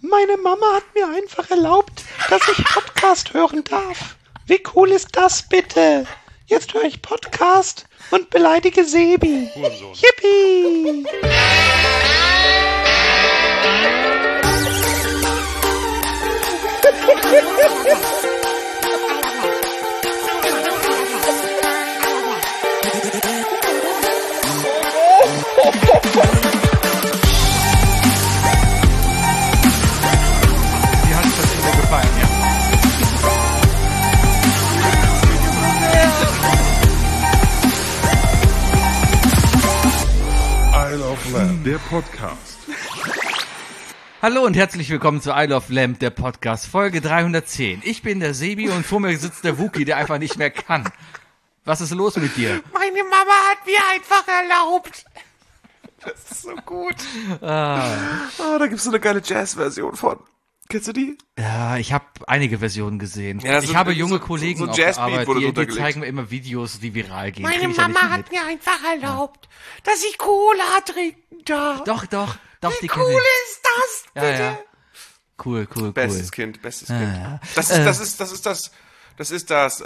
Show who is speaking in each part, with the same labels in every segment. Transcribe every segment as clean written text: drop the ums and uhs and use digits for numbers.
Speaker 1: Meine Mama hat mir einfach erlaubt, dass ich Podcast hören darf. Wie cool ist das bitte? Jetzt höre ich Podcast und beleidige Sebi.
Speaker 2: Hurensohn.
Speaker 1: Yippie!
Speaker 2: Wie hat es das Intro gefallen, ja?
Speaker 3: Isle of Lamb, der Podcast.
Speaker 4: Hallo und herzlich willkommen zu Isle of Lamb, der Podcast, Folge 310. Ich bin der Sebi und vor mir sitzt der Wookie, der einfach nicht mehr kann. Was ist los mit dir?
Speaker 2: Meine Mama hat mir einfach erlaubt. Das ist so gut. Da gibt's so eine geile Jazz-Version von. Kennst du die?
Speaker 4: Ja, ich habe einige Versionen gesehen.
Speaker 2: Ja,
Speaker 4: ich
Speaker 2: so-
Speaker 4: habe junge
Speaker 2: so-
Speaker 4: Kollegen
Speaker 2: so ein
Speaker 4: auf der
Speaker 2: Jazzbeat
Speaker 4: Arbeit,
Speaker 2: wurde
Speaker 4: die
Speaker 2: runtergelegt.
Speaker 4: zeigen mir immer Videos, die viral gehen.
Speaker 2: Meine
Speaker 4: Krieg ich ja
Speaker 2: Mama
Speaker 4: nicht
Speaker 2: hat
Speaker 4: mit.
Speaker 2: mir einfach erlaubt, dass ich Cola trinken darf.
Speaker 4: Doch,
Speaker 2: Wie
Speaker 4: die kenn
Speaker 2: cool
Speaker 4: ich.
Speaker 2: ist das bitte?
Speaker 4: Ja. Cool.
Speaker 2: Bestes Kind.
Speaker 4: Ja.
Speaker 2: Das ist das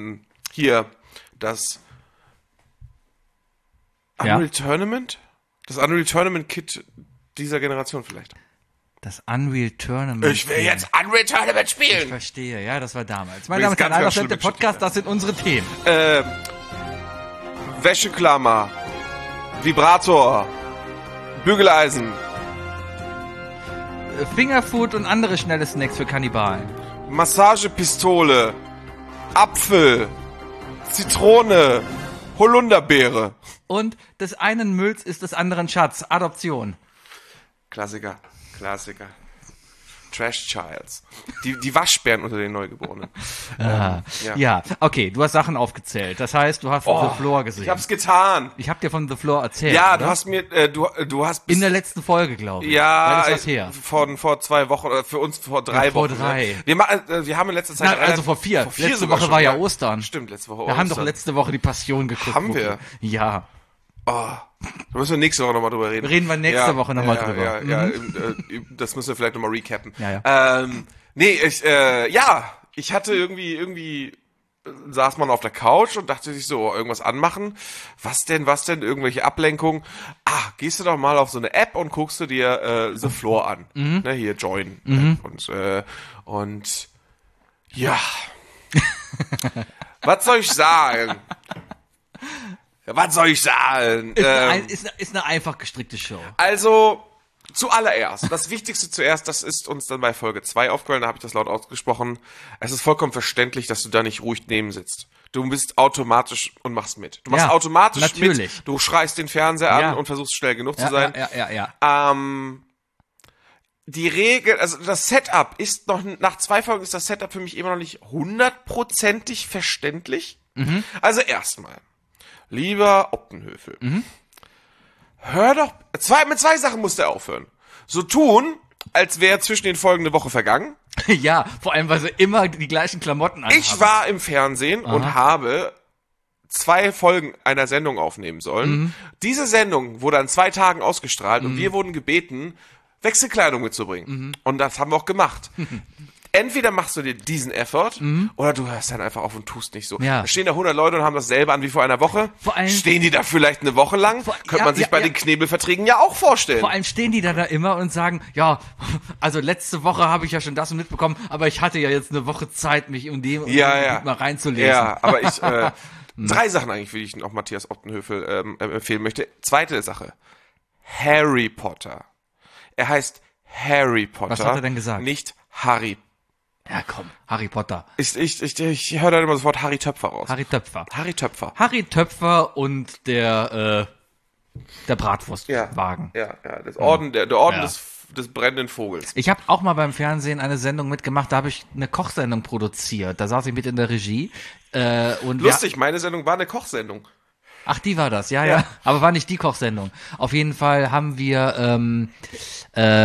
Speaker 4: Ja.
Speaker 2: Unreal Tournament? Das Unreal Tournament Kit dieser Generation vielleicht.
Speaker 4: Das Unreal Tournament.
Speaker 2: Ich will jetzt Unreal Tournament
Speaker 4: Ich
Speaker 2: spielen.
Speaker 4: verstehe, ja, das war damals. Meine
Speaker 2: Übrigens
Speaker 4: Damen und Herren,
Speaker 2: ganz
Speaker 4: Isle of Lamb, der
Speaker 2: schlimme
Speaker 4: Podcast, das sind unsere Themen.
Speaker 2: Wäscheklammer, Vibrator, Bügeleisen,
Speaker 4: Fingerfood und andere schnelle Snacks für Kannibalen.
Speaker 2: Massagepistole, Apfel, Zitrone, Holunderbeere.
Speaker 4: Und des einen Mülls ist des anderen Schatz. Adoption.
Speaker 2: Klassiker. Trash Childs. Die Waschbären unter den Neugeborenen.
Speaker 4: Ja, okay, du hast Sachen aufgezählt. Das heißt, du hast The Floor gesehen.
Speaker 2: Ich hab's getan.
Speaker 4: Ich hab dir von The Floor erzählt.
Speaker 2: Ja,
Speaker 4: oder?
Speaker 2: du hast mir, du hast
Speaker 4: In der letzten Folge, glaube ich.
Speaker 2: ja,
Speaker 4: Das ist was her.
Speaker 2: vor 2 Wochen, oder für uns vor 3
Speaker 4: Ja, vor
Speaker 2: Wochen.
Speaker 4: 3.
Speaker 2: Ne? Wir haben in letzter Zeit...
Speaker 4: Na, also vor 4. Letzte
Speaker 2: sogar
Speaker 4: Woche
Speaker 2: schon,
Speaker 4: war ja Ostern.
Speaker 2: Stimmt, letzte Woche
Speaker 4: Wir haben doch
Speaker 2: Ostern.
Speaker 4: letzte Woche die Passion geguckt.
Speaker 2: Haben
Speaker 4: Wookie.
Speaker 2: wir?
Speaker 4: Ja.
Speaker 2: Da müssen wir nächste Woche nochmal drüber reden.
Speaker 4: Reden wir nächste Woche nochmal drüber.
Speaker 2: Ja, das müssen wir vielleicht nochmal recappen.
Speaker 4: Ja.
Speaker 2: Ich hatte irgendwie saß man auf der Couch und dachte sich so, irgendwas anmachen. Was denn? Irgendwelche Ablenkungen. Gehst du doch mal auf so eine App und guckst du dir The Floor an. Ne, hier, Join. Und ja. Was soll ich sagen?
Speaker 4: Ist eine einfach gestrickte Show.
Speaker 2: Also, zuallererst, das Wichtigste zuerst, das ist uns dann bei Folge 2 aufgefallen, da habe ich das laut ausgesprochen. Es ist vollkommen verständlich, dass du da nicht ruhig neben sitzt. Du bist automatisch und machst mit. Du machst
Speaker 4: Ja,
Speaker 2: automatisch
Speaker 4: natürlich.
Speaker 2: mit, du schreist den Fernseher
Speaker 4: Ja.
Speaker 2: an und versuchst schnell genug zu sein.
Speaker 4: Ja.
Speaker 2: Die Regel, also das Setup ist noch, nach 2 Folgen ist das Setup für mich immer noch nicht 100%ig verständlich. Also erstmal, lieber Optenhöfel, hör doch, mit 2 Sachen musst du aufhören. So tun, als wäre zwischen den Folgen eine Woche vergangen.
Speaker 4: Ja, vor allem, weil sie immer die gleichen Klamotten anhaben.
Speaker 2: Ich war im Fernsehen und habe 2 Folgen einer Sendung aufnehmen sollen. Diese Sendung wurde an 2 Tagen ausgestrahlt und wir wurden gebeten, Wechselkleidung mitzubringen. Und das haben wir auch gemacht. Entweder machst du dir diesen Effort oder du hörst dann einfach auf und tust nicht so.
Speaker 4: Ja.
Speaker 2: Da stehen da 100 Leute und haben dasselbe an wie vor einer Woche.
Speaker 4: Vor allem-
Speaker 2: stehen die da vielleicht eine Woche lang? Könnte man sich bei den Knebelverträgen ja auch vorstellen.
Speaker 4: Vor allem stehen die da immer und sagen, ja, also letzte Woche habe ich ja schon das mitbekommen, aber ich hatte ja jetzt eine Woche Zeit, mich in dem mal reinzulesen.
Speaker 2: Ja, aber ich 3 Sachen eigentlich, wie ich noch Matthias Optenhöfel empfehlen möchte. Zweite Sache. Harry Potter. Er heißt Harry Potter.
Speaker 4: Was hat er denn gesagt?
Speaker 2: Nicht Harry.
Speaker 4: Ja, komm, Harry Potter.
Speaker 2: Ich höre da immer sofort Harry Töpfer raus.
Speaker 4: Harry Töpfer.
Speaker 2: Harry Töpfer.
Speaker 4: Und der Bratwurstwagen.
Speaker 2: Ja, der Orden
Speaker 4: Ja.
Speaker 2: des brennenden Vogels.
Speaker 4: Ich habe auch mal beim Fernsehen eine Sendung mitgemacht, da habe ich eine Kochsendung produziert. Da saß ich mit in der Regie. Und
Speaker 2: Lustig, meine Sendung war eine Kochsendung.
Speaker 4: Ach, die war das, ja. Aber war nicht die Kochsendung. Auf jeden Fall haben wir,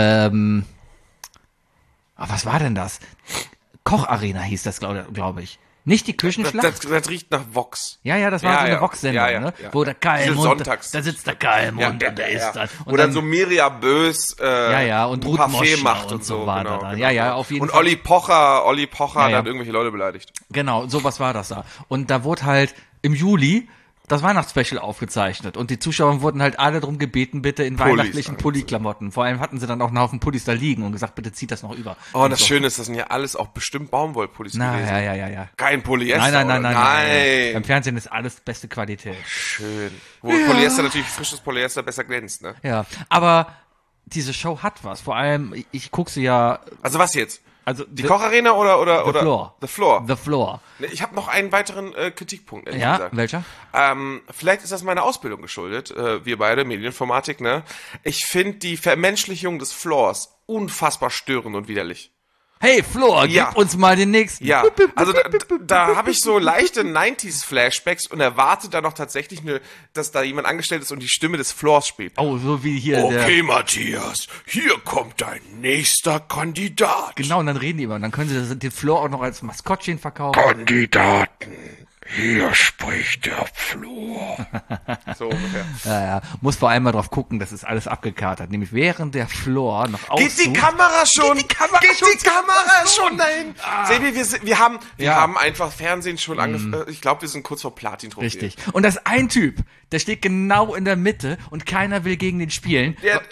Speaker 4: was war denn das? Kocharena hieß das, glaube ich. Nicht die Küchenschlacht?
Speaker 2: Das riecht nach Vox.
Speaker 4: Ja, das war
Speaker 2: Ja,
Speaker 4: so eine
Speaker 2: ja.
Speaker 4: Vox-Sendung,
Speaker 2: Ja, ja,
Speaker 4: ne?
Speaker 2: ja.
Speaker 4: Wo der Kalmund,
Speaker 2: Diese Sonntags.
Speaker 4: da sitzt der Kalmund und der isst dann.
Speaker 2: Wo dann so Miriam Bös
Speaker 4: und
Speaker 2: ein
Speaker 4: Ruth
Speaker 2: Parfait
Speaker 4: Moschner
Speaker 2: macht
Speaker 4: und
Speaker 2: und
Speaker 4: so
Speaker 2: so.
Speaker 4: war
Speaker 2: Genau,
Speaker 4: da.
Speaker 2: genau.
Speaker 4: Ja, auf jeden
Speaker 2: und
Speaker 4: Fall.
Speaker 2: Olli Pocher
Speaker 4: Ja.
Speaker 2: hat irgendwelche Leute beleidigt.
Speaker 4: Genau, sowas war das da. Und da wurde halt im Juli das Weihnachtsspecial aufgezeichnet und die Zuschauer wurden halt alle darum gebeten, bitte in
Speaker 2: Pullis
Speaker 4: weihnachtlichen Pulli-Klamotten. Vor allem hatten sie dann auch einen Haufen Pullis da liegen und gesagt, bitte zieht das noch über.
Speaker 2: Oh, und das
Speaker 4: so.
Speaker 2: Schöne ist, das sind ja alles auch bestimmt Baumwollpullis gewesen.
Speaker 4: Ja.
Speaker 2: Kein Polyester.
Speaker 4: Nein. Im Fernsehen ist alles beste Qualität.
Speaker 2: Schön. Wo Polyester natürlich, frisches Polyester besser glänzt, ne?
Speaker 4: Ja, aber diese Show hat was. Vor allem, ich gucke sie ja,
Speaker 2: Also was jetzt?
Speaker 4: also
Speaker 2: Die Kocharena oder
Speaker 4: The Floor.
Speaker 2: The Floor.
Speaker 4: The Floor.
Speaker 2: Ne, ich habe noch einen weiteren Kritikpunkt, ehrlich
Speaker 4: Ja,
Speaker 2: gesagt.
Speaker 4: welcher?
Speaker 2: Vielleicht ist das meiner Ausbildung geschuldet, wir beide, Medieninformatik, ne? Ich finde die Vermenschlichung des Floors unfassbar störend und widerlich.
Speaker 4: Hey Floor,
Speaker 2: Ja.
Speaker 4: gib uns mal den nächsten.
Speaker 2: Ja, also da habe ich so leichte 90s-Flashbacks und erwarte dann noch tatsächlich, dass da jemand angestellt ist und die Stimme des Floors spielt.
Speaker 4: Oh, so wie hier
Speaker 2: Okay, Matthias, hier kommt dein nächster Kandidat.
Speaker 4: Genau, und dann reden die immer. Und dann können sie den Floor auch noch als Maskottchen verkaufen.
Speaker 3: Kandidaten, hier spricht der Flur.
Speaker 2: So ungefähr.
Speaker 4: Ja. Muss vor allem mal drauf gucken, das ist alles abgekatert. Nämlich während der Floor noch
Speaker 2: Geht die Kamera schon? Geht die Kamera schon dahin? Sebi, wir haben einfach Fernsehen schon angefangen. Ich glaube, wir sind kurz vor Platin-Trophäe.
Speaker 4: Richtig. Und das ist ein Typ, der steht genau in der Mitte und keiner will gegen den spielen.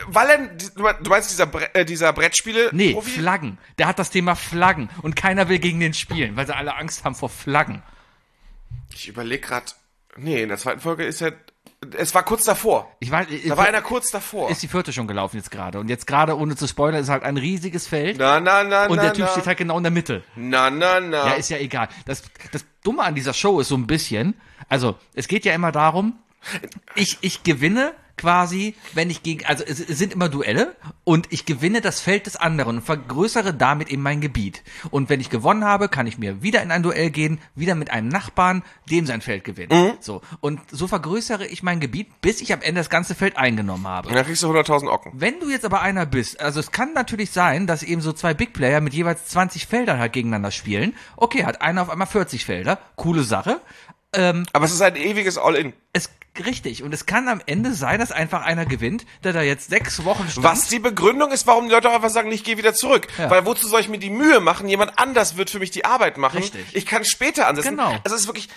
Speaker 2: Du meinst dieser Brettspiele?
Speaker 4: Nee,
Speaker 2: Profi?
Speaker 4: Flaggen. Der hat das Thema Flaggen und keiner will gegen den spielen, weil sie alle Angst haben vor Flaggen.
Speaker 2: Ich überlege gerade. Nee, in der zweiten Folge ist es war kurz davor.
Speaker 4: Ich weiß,
Speaker 2: Da war einer kurz davor.
Speaker 4: ist die vierte schon gelaufen jetzt gerade. Und jetzt gerade, ohne zu spoilern, ist halt ein riesiges Feld. Und der Typ steht halt genau in der Mitte. Ja, ist ja egal. Das Dumme an dieser Show ist so ein bisschen, also es geht ja immer darum, ich gewinne quasi, wenn ich also es sind immer Duelle und ich gewinne das Feld des anderen und vergrößere damit eben mein Gebiet. Und wenn ich gewonnen habe, kann ich mir wieder in ein Duell gehen, wieder mit einem Nachbarn, dem sein Feld gewinnen. So. Und so vergrößere ich mein Gebiet, bis ich am Ende das ganze Feld eingenommen habe.
Speaker 2: Und dann kriegst du 100.000 Ocken.
Speaker 4: Wenn du jetzt aber einer bist, also es kann natürlich sein, dass eben so zwei Big Player mit jeweils 20 Feldern halt gegeneinander spielen. Okay, hat einer auf einmal 40 Felder. Coole Sache.
Speaker 2: Aber es ist ein ewiges All-In.
Speaker 4: Richtig. Und es kann am Ende sein, dass einfach einer gewinnt, der da jetzt 6 Wochen stand.
Speaker 2: Was die Begründung ist, warum die Leute auch einfach sagen, ich gehe wieder zurück.
Speaker 4: Ja.
Speaker 2: Weil wozu soll ich mir die Mühe machen? Jemand anders wird für mich die Arbeit machen.
Speaker 4: Richtig.
Speaker 2: Ich kann später ansetzen.
Speaker 4: Genau.
Speaker 2: Also es ist wirklich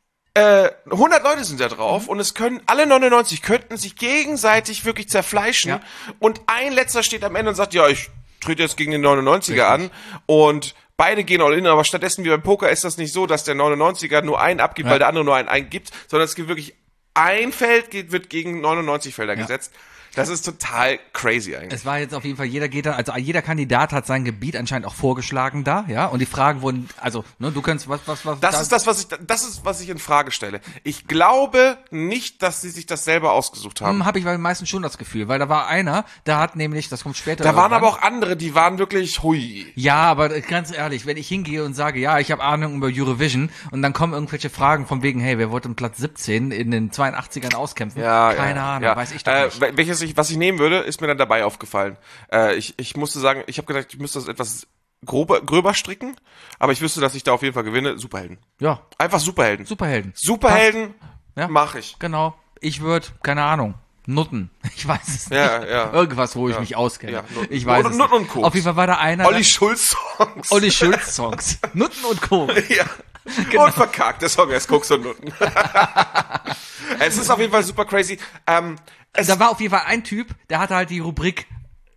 Speaker 2: 100 Leute sind da drauf und es können alle 99 könnten sich gegenseitig wirklich zerfleischen
Speaker 4: Ja.
Speaker 2: und ein letzter steht am Ende und sagt, ja, ich trete jetzt gegen den 99er an und beide gehen all in, aber stattdessen wie beim Poker ist das nicht so, dass der 99er nur einen abgibt, weil der andere nur einen eingibt, sondern es gibt wirklich ein Feld wird gegen 99 Felder gesetzt. Das ist total crazy eigentlich.
Speaker 4: Es war jetzt auf jeden Fall, jeder Kandidat hat sein Gebiet anscheinend auch vorgeschlagen da, ja, und die Fragen wurden, also, ne, du kannst,
Speaker 2: Das ist, was ich in Frage stelle. Ich glaube nicht, dass sie sich das selber ausgesucht haben.
Speaker 4: habe ich bei den meisten schon das Gefühl, weil da war einer, der hat nämlich, das kommt später.
Speaker 2: Da waren
Speaker 4: irgendwann.
Speaker 2: aber auch andere, die waren wirklich hui.
Speaker 4: Ja, aber ganz ehrlich, wenn ich hingehe und sage, ja, ich habe Ahnung über Eurovision und dann kommen irgendwelche Fragen von wegen, hey, wer wollte um Platz 17 in den 82ern auskämpfen? Keine Ahnung, weiß ich doch nicht.
Speaker 2: Was ich nehmen würde, ist mir dann dabei aufgefallen. Ich musste sagen, ich habe gedacht, ich müsste das etwas gröber stricken, aber ich wüsste, dass ich da auf jeden Fall gewinne. Superhelden.
Speaker 4: Ja,
Speaker 2: Einfach Superhelden.
Speaker 4: Superhelden. Ja.
Speaker 2: Mache ich.
Speaker 4: Genau. Ich würde, keine Ahnung, Nutten. Ich weiß es nicht.
Speaker 2: Ja.
Speaker 4: Irgendwas, wo ich mich auskenne.
Speaker 2: Ja, Nutten.
Speaker 4: Ich weiß es
Speaker 2: Nutten und
Speaker 4: nicht.
Speaker 2: Koks.
Speaker 4: Auf jeden Fall war da einer.
Speaker 2: Olli Schulz-Songs.
Speaker 4: Olli Schulz-Songs. Nutten und Koks.
Speaker 2: Ja.
Speaker 4: Genau.
Speaker 2: Und verkackt, der Song heißt Koks und Nutten. Es ist auf jeden Fall super crazy.
Speaker 4: Da war auf jeden Fall ein Typ, der hatte halt die Rubrik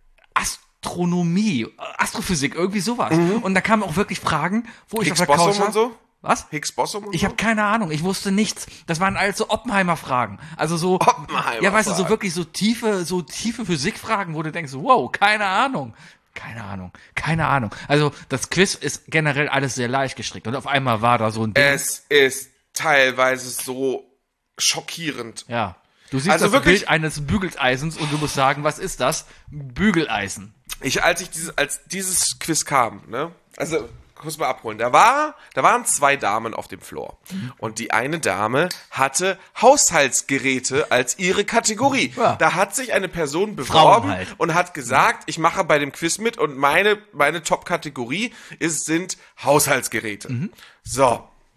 Speaker 4: Astronomie, Astrophysik, irgendwie sowas. Und da kamen auch wirklich Fragen, wo ich auf der Couch
Speaker 2: Higgs-Boson und so?
Speaker 4: Was?
Speaker 2: Higgs-Boson und
Speaker 4: Ich
Speaker 2: so?
Speaker 4: habe keine Ahnung, ich wusste nichts. Das waren alles so Oppenheimer-Fragen. Also so,
Speaker 2: Oppenheimer-Fragen.
Speaker 4: ja, weißt du, so wirklich so tiefe Physikfragen, wo du denkst, wow, keine Ahnung. Also das Quiz ist generell alles sehr leicht gestrickt. Und auf einmal war da so ein Ding.
Speaker 2: Es ist teilweise so schockierend.
Speaker 4: Ja. Du siehst
Speaker 2: Also
Speaker 4: das
Speaker 2: wirklich-
Speaker 4: Bild eines Bügeleisens und du musst sagen, was ist das? Bügeleisen.
Speaker 2: Als dieses Quiz kam, ne? Also, kurz mal abholen. Da waren 2 Damen auf dem Floor. Und die eine Dame hatte Haushaltsgeräte als ihre Kategorie.
Speaker 4: Ja.
Speaker 2: Da hat sich eine Person beworben
Speaker 4: Frauen halt.
Speaker 2: und hat gesagt, ich mache bei dem Quiz mit und meine Top-Kategorie sind Haushaltsgeräte. So.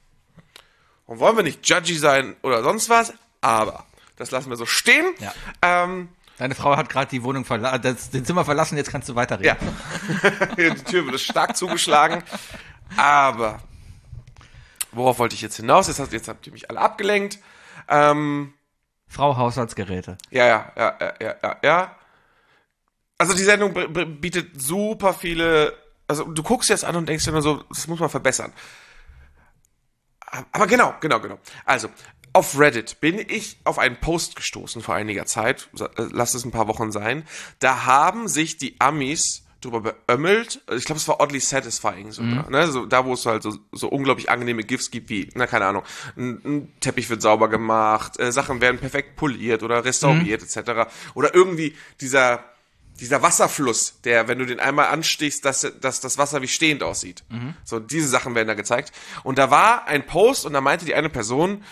Speaker 2: und wollen wir nicht judgy sein oder sonst was, aber das lassen wir so stehen.
Speaker 4: Ja. Deine Frau hat gerade die Wohnung den Zimmer verlassen, jetzt kannst du weiterreden.
Speaker 2: Ja. Die Tür wird stark zugeschlagen. Aber worauf wollte ich jetzt hinaus? Jetzt habt ihr mich alle abgelenkt.
Speaker 4: Frau Haushaltsgeräte.
Speaker 2: Ja. Also die Sendung bietet super viele, also du guckst jetzt an und denkst dir nur so, das muss man verbessern. Aber genau. Also, auf Reddit bin ich auf einen Post gestoßen vor einiger Zeit, lass es ein paar Wochen sein, da haben sich die Amis drüber beömmelt, ich glaube, es war oddly satisfying sogar, ne? So, da wo es halt so unglaublich angenehme GIFs gibt, wie, keine Ahnung, ein Teppich wird sauber gemacht, Sachen werden perfekt poliert oder restauriert etc. Oder irgendwie dieser Wasserfluss, der, wenn du den einmal anstichst, dass das Wasser wie stehend aussieht. So, diese Sachen werden da gezeigt. Und da war ein Post und da meinte die eine Person,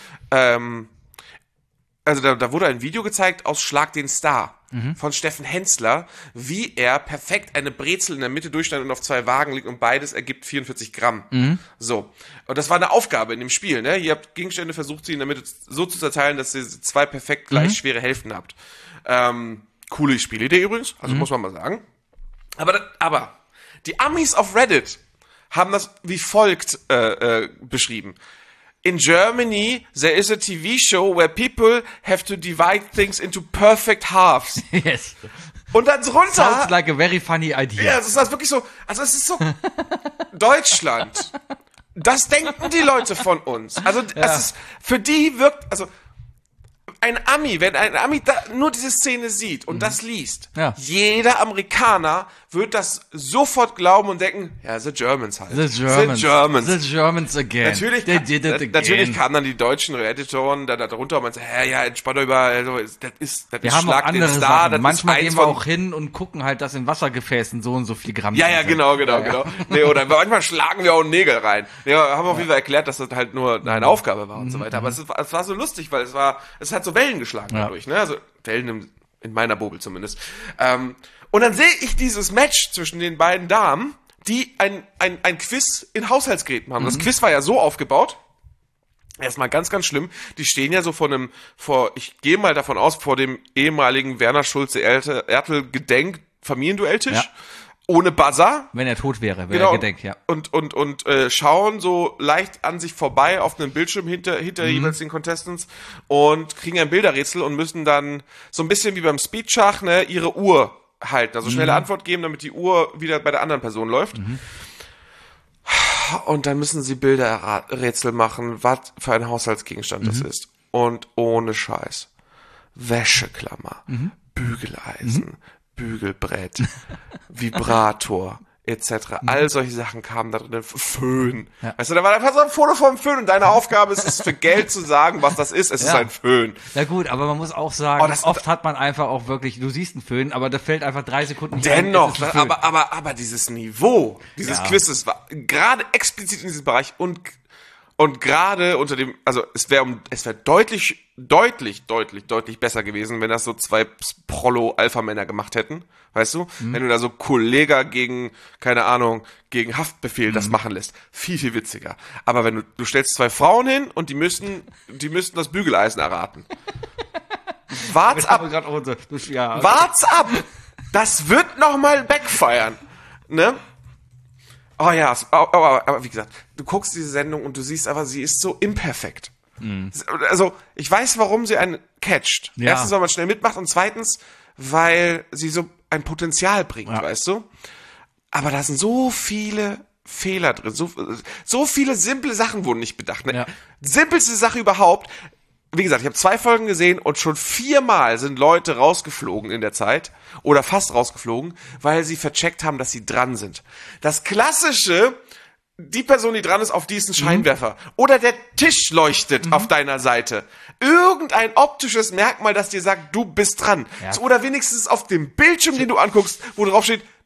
Speaker 2: also da wurde ein Video gezeigt aus Schlag den Star von Steffen Hensler, wie er perfekt eine Brezel in der Mitte durchschneidet und auf 2 Wagen liegt und beides ergibt 44 Gramm. So. Und das war eine Aufgabe in dem Spiel, ne? Ihr habt Gegenstände versucht, sie in der Mitte so zu zerteilen, dass ihr 2 perfekt gleich schwere Hälften habt. Coole Spielidee übrigens, also muss man mal sagen. Aber die Amis auf Reddit haben das wie folgt beschrieben. In Germany, there is a TV show where people have to divide things into perfect halves.
Speaker 4: Yes.
Speaker 2: Und dann drunter...
Speaker 4: Sounds like a very funny idea.
Speaker 2: Ja, es ist halt wirklich so, also es ist so Deutschland. Das denken die Leute von uns. Also es ist, für die wirkt, also wenn ein Ami nur diese Szene sieht und das liest, jeder Amerikaner wird das sofort glauben und denken, ja, the Germans halt.
Speaker 4: The Germans again.
Speaker 2: Natürlich kamen dann die deutschen Editoren da drunter und man sagt, ja, entspannt euch über, also, das ist Schlag den Star.
Speaker 4: Manchmal gehen wir auch hin und gucken halt, dass in Wassergefäßen so und so viel Gramm
Speaker 2: Ja, genau. Nee, oder manchmal schlagen wir auch Nägel rein. Ja, haben auf jeden Fall erklärt, dass das halt nur eine Aufgabe war und so weiter. Aber es war so lustig, weil es hat so Wellen geschlagen dadurch, ne? Also Wellen in meiner Bubble zumindest. Und dann sehe ich dieses Match zwischen den beiden Damen, die ein Quiz in Haushaltsgeräten haben. Das Quiz war ja so aufgebaut. Erstmal ganz, ganz schlimm. Die stehen ja so ich gehe mal davon aus, vor dem ehemaligen Werner Schulze-Ertel Gedenk-Familienduelltisch. Ja. Ohne Buzzer.
Speaker 4: Wenn er tot wäre, er gedenkt, ja.
Speaker 2: Und schauen so leicht an sich vorbei auf einen Bildschirm hinter jeweils den Contestants und kriegen ein Bilderrätsel und müssen dann so ein bisschen wie beim Speedschach, ne, ihre Uhr halten. Also schnelle Antwort geben, damit die Uhr wieder bei der anderen Person läuft. Und dann müssen sie Bilderrätsel machen, was für ein Haushaltsgegenstand das ist. Und ohne Scheiß. Wäscheklammer, Bügeleisen, Bügelbrett, Vibrator, etc. All solche Sachen kamen da drin. Föhn. Ja. Weißt du, da war einfach so ein Foto vom Föhn und deine Aufgabe ist es, für Geld zu sagen, was das ist. Es ist ein Föhn.
Speaker 4: Na gut, aber man muss auch sagen, oft hat man einfach auch wirklich, du siehst einen Föhn, aber da fällt einfach 3 Sekunden nicht
Speaker 2: dennoch, aber dieses Niveau, dieses Quizzes war gerade explizit in diesem Bereich und gerade unter dem, also es wäre deutlich besser gewesen, wenn das so 2 Prollo-Alpha-Männer gemacht hätten, weißt du? Wenn du da so Kollega gegen Haftbefehl das machen lässt. Viel, viel witziger. Aber wenn du stellst 2 Frauen hin und die müssten das Bügeleisen erraten. Wart's ab! Wart's ab! Das wird nochmal backfiren. Ne? Oh ja, aber wie gesagt, du guckst diese Sendung und du siehst aber, sie ist so imperfekt. Also, ich weiß, warum sie einen catcht. Ja. Erstens, weil man schnell mitmacht und zweitens, weil sie so ein Potenzial bringt, weißt du? Aber da sind so viele Fehler drin, so viele simple Sachen wurden nicht bedacht. Ne? Ja. Simpelste Sache überhaupt. Wie gesagt, ich habe 2 Folgen gesehen und schon 4-mal sind Leute rausgeflogen in der Zeit oder fast rausgeflogen, weil sie vercheckt haben, dass sie dran sind. Das Klassische, die Person, die dran ist, auf die ist ein Scheinwerfer. Oder der Tisch leuchtet auf deiner Seite. Irgendein optisches Merkmal, das dir sagt, du bist dran. Ja. Oder wenigstens auf dem Bildschirm, den du anguckst, wo drauf steht,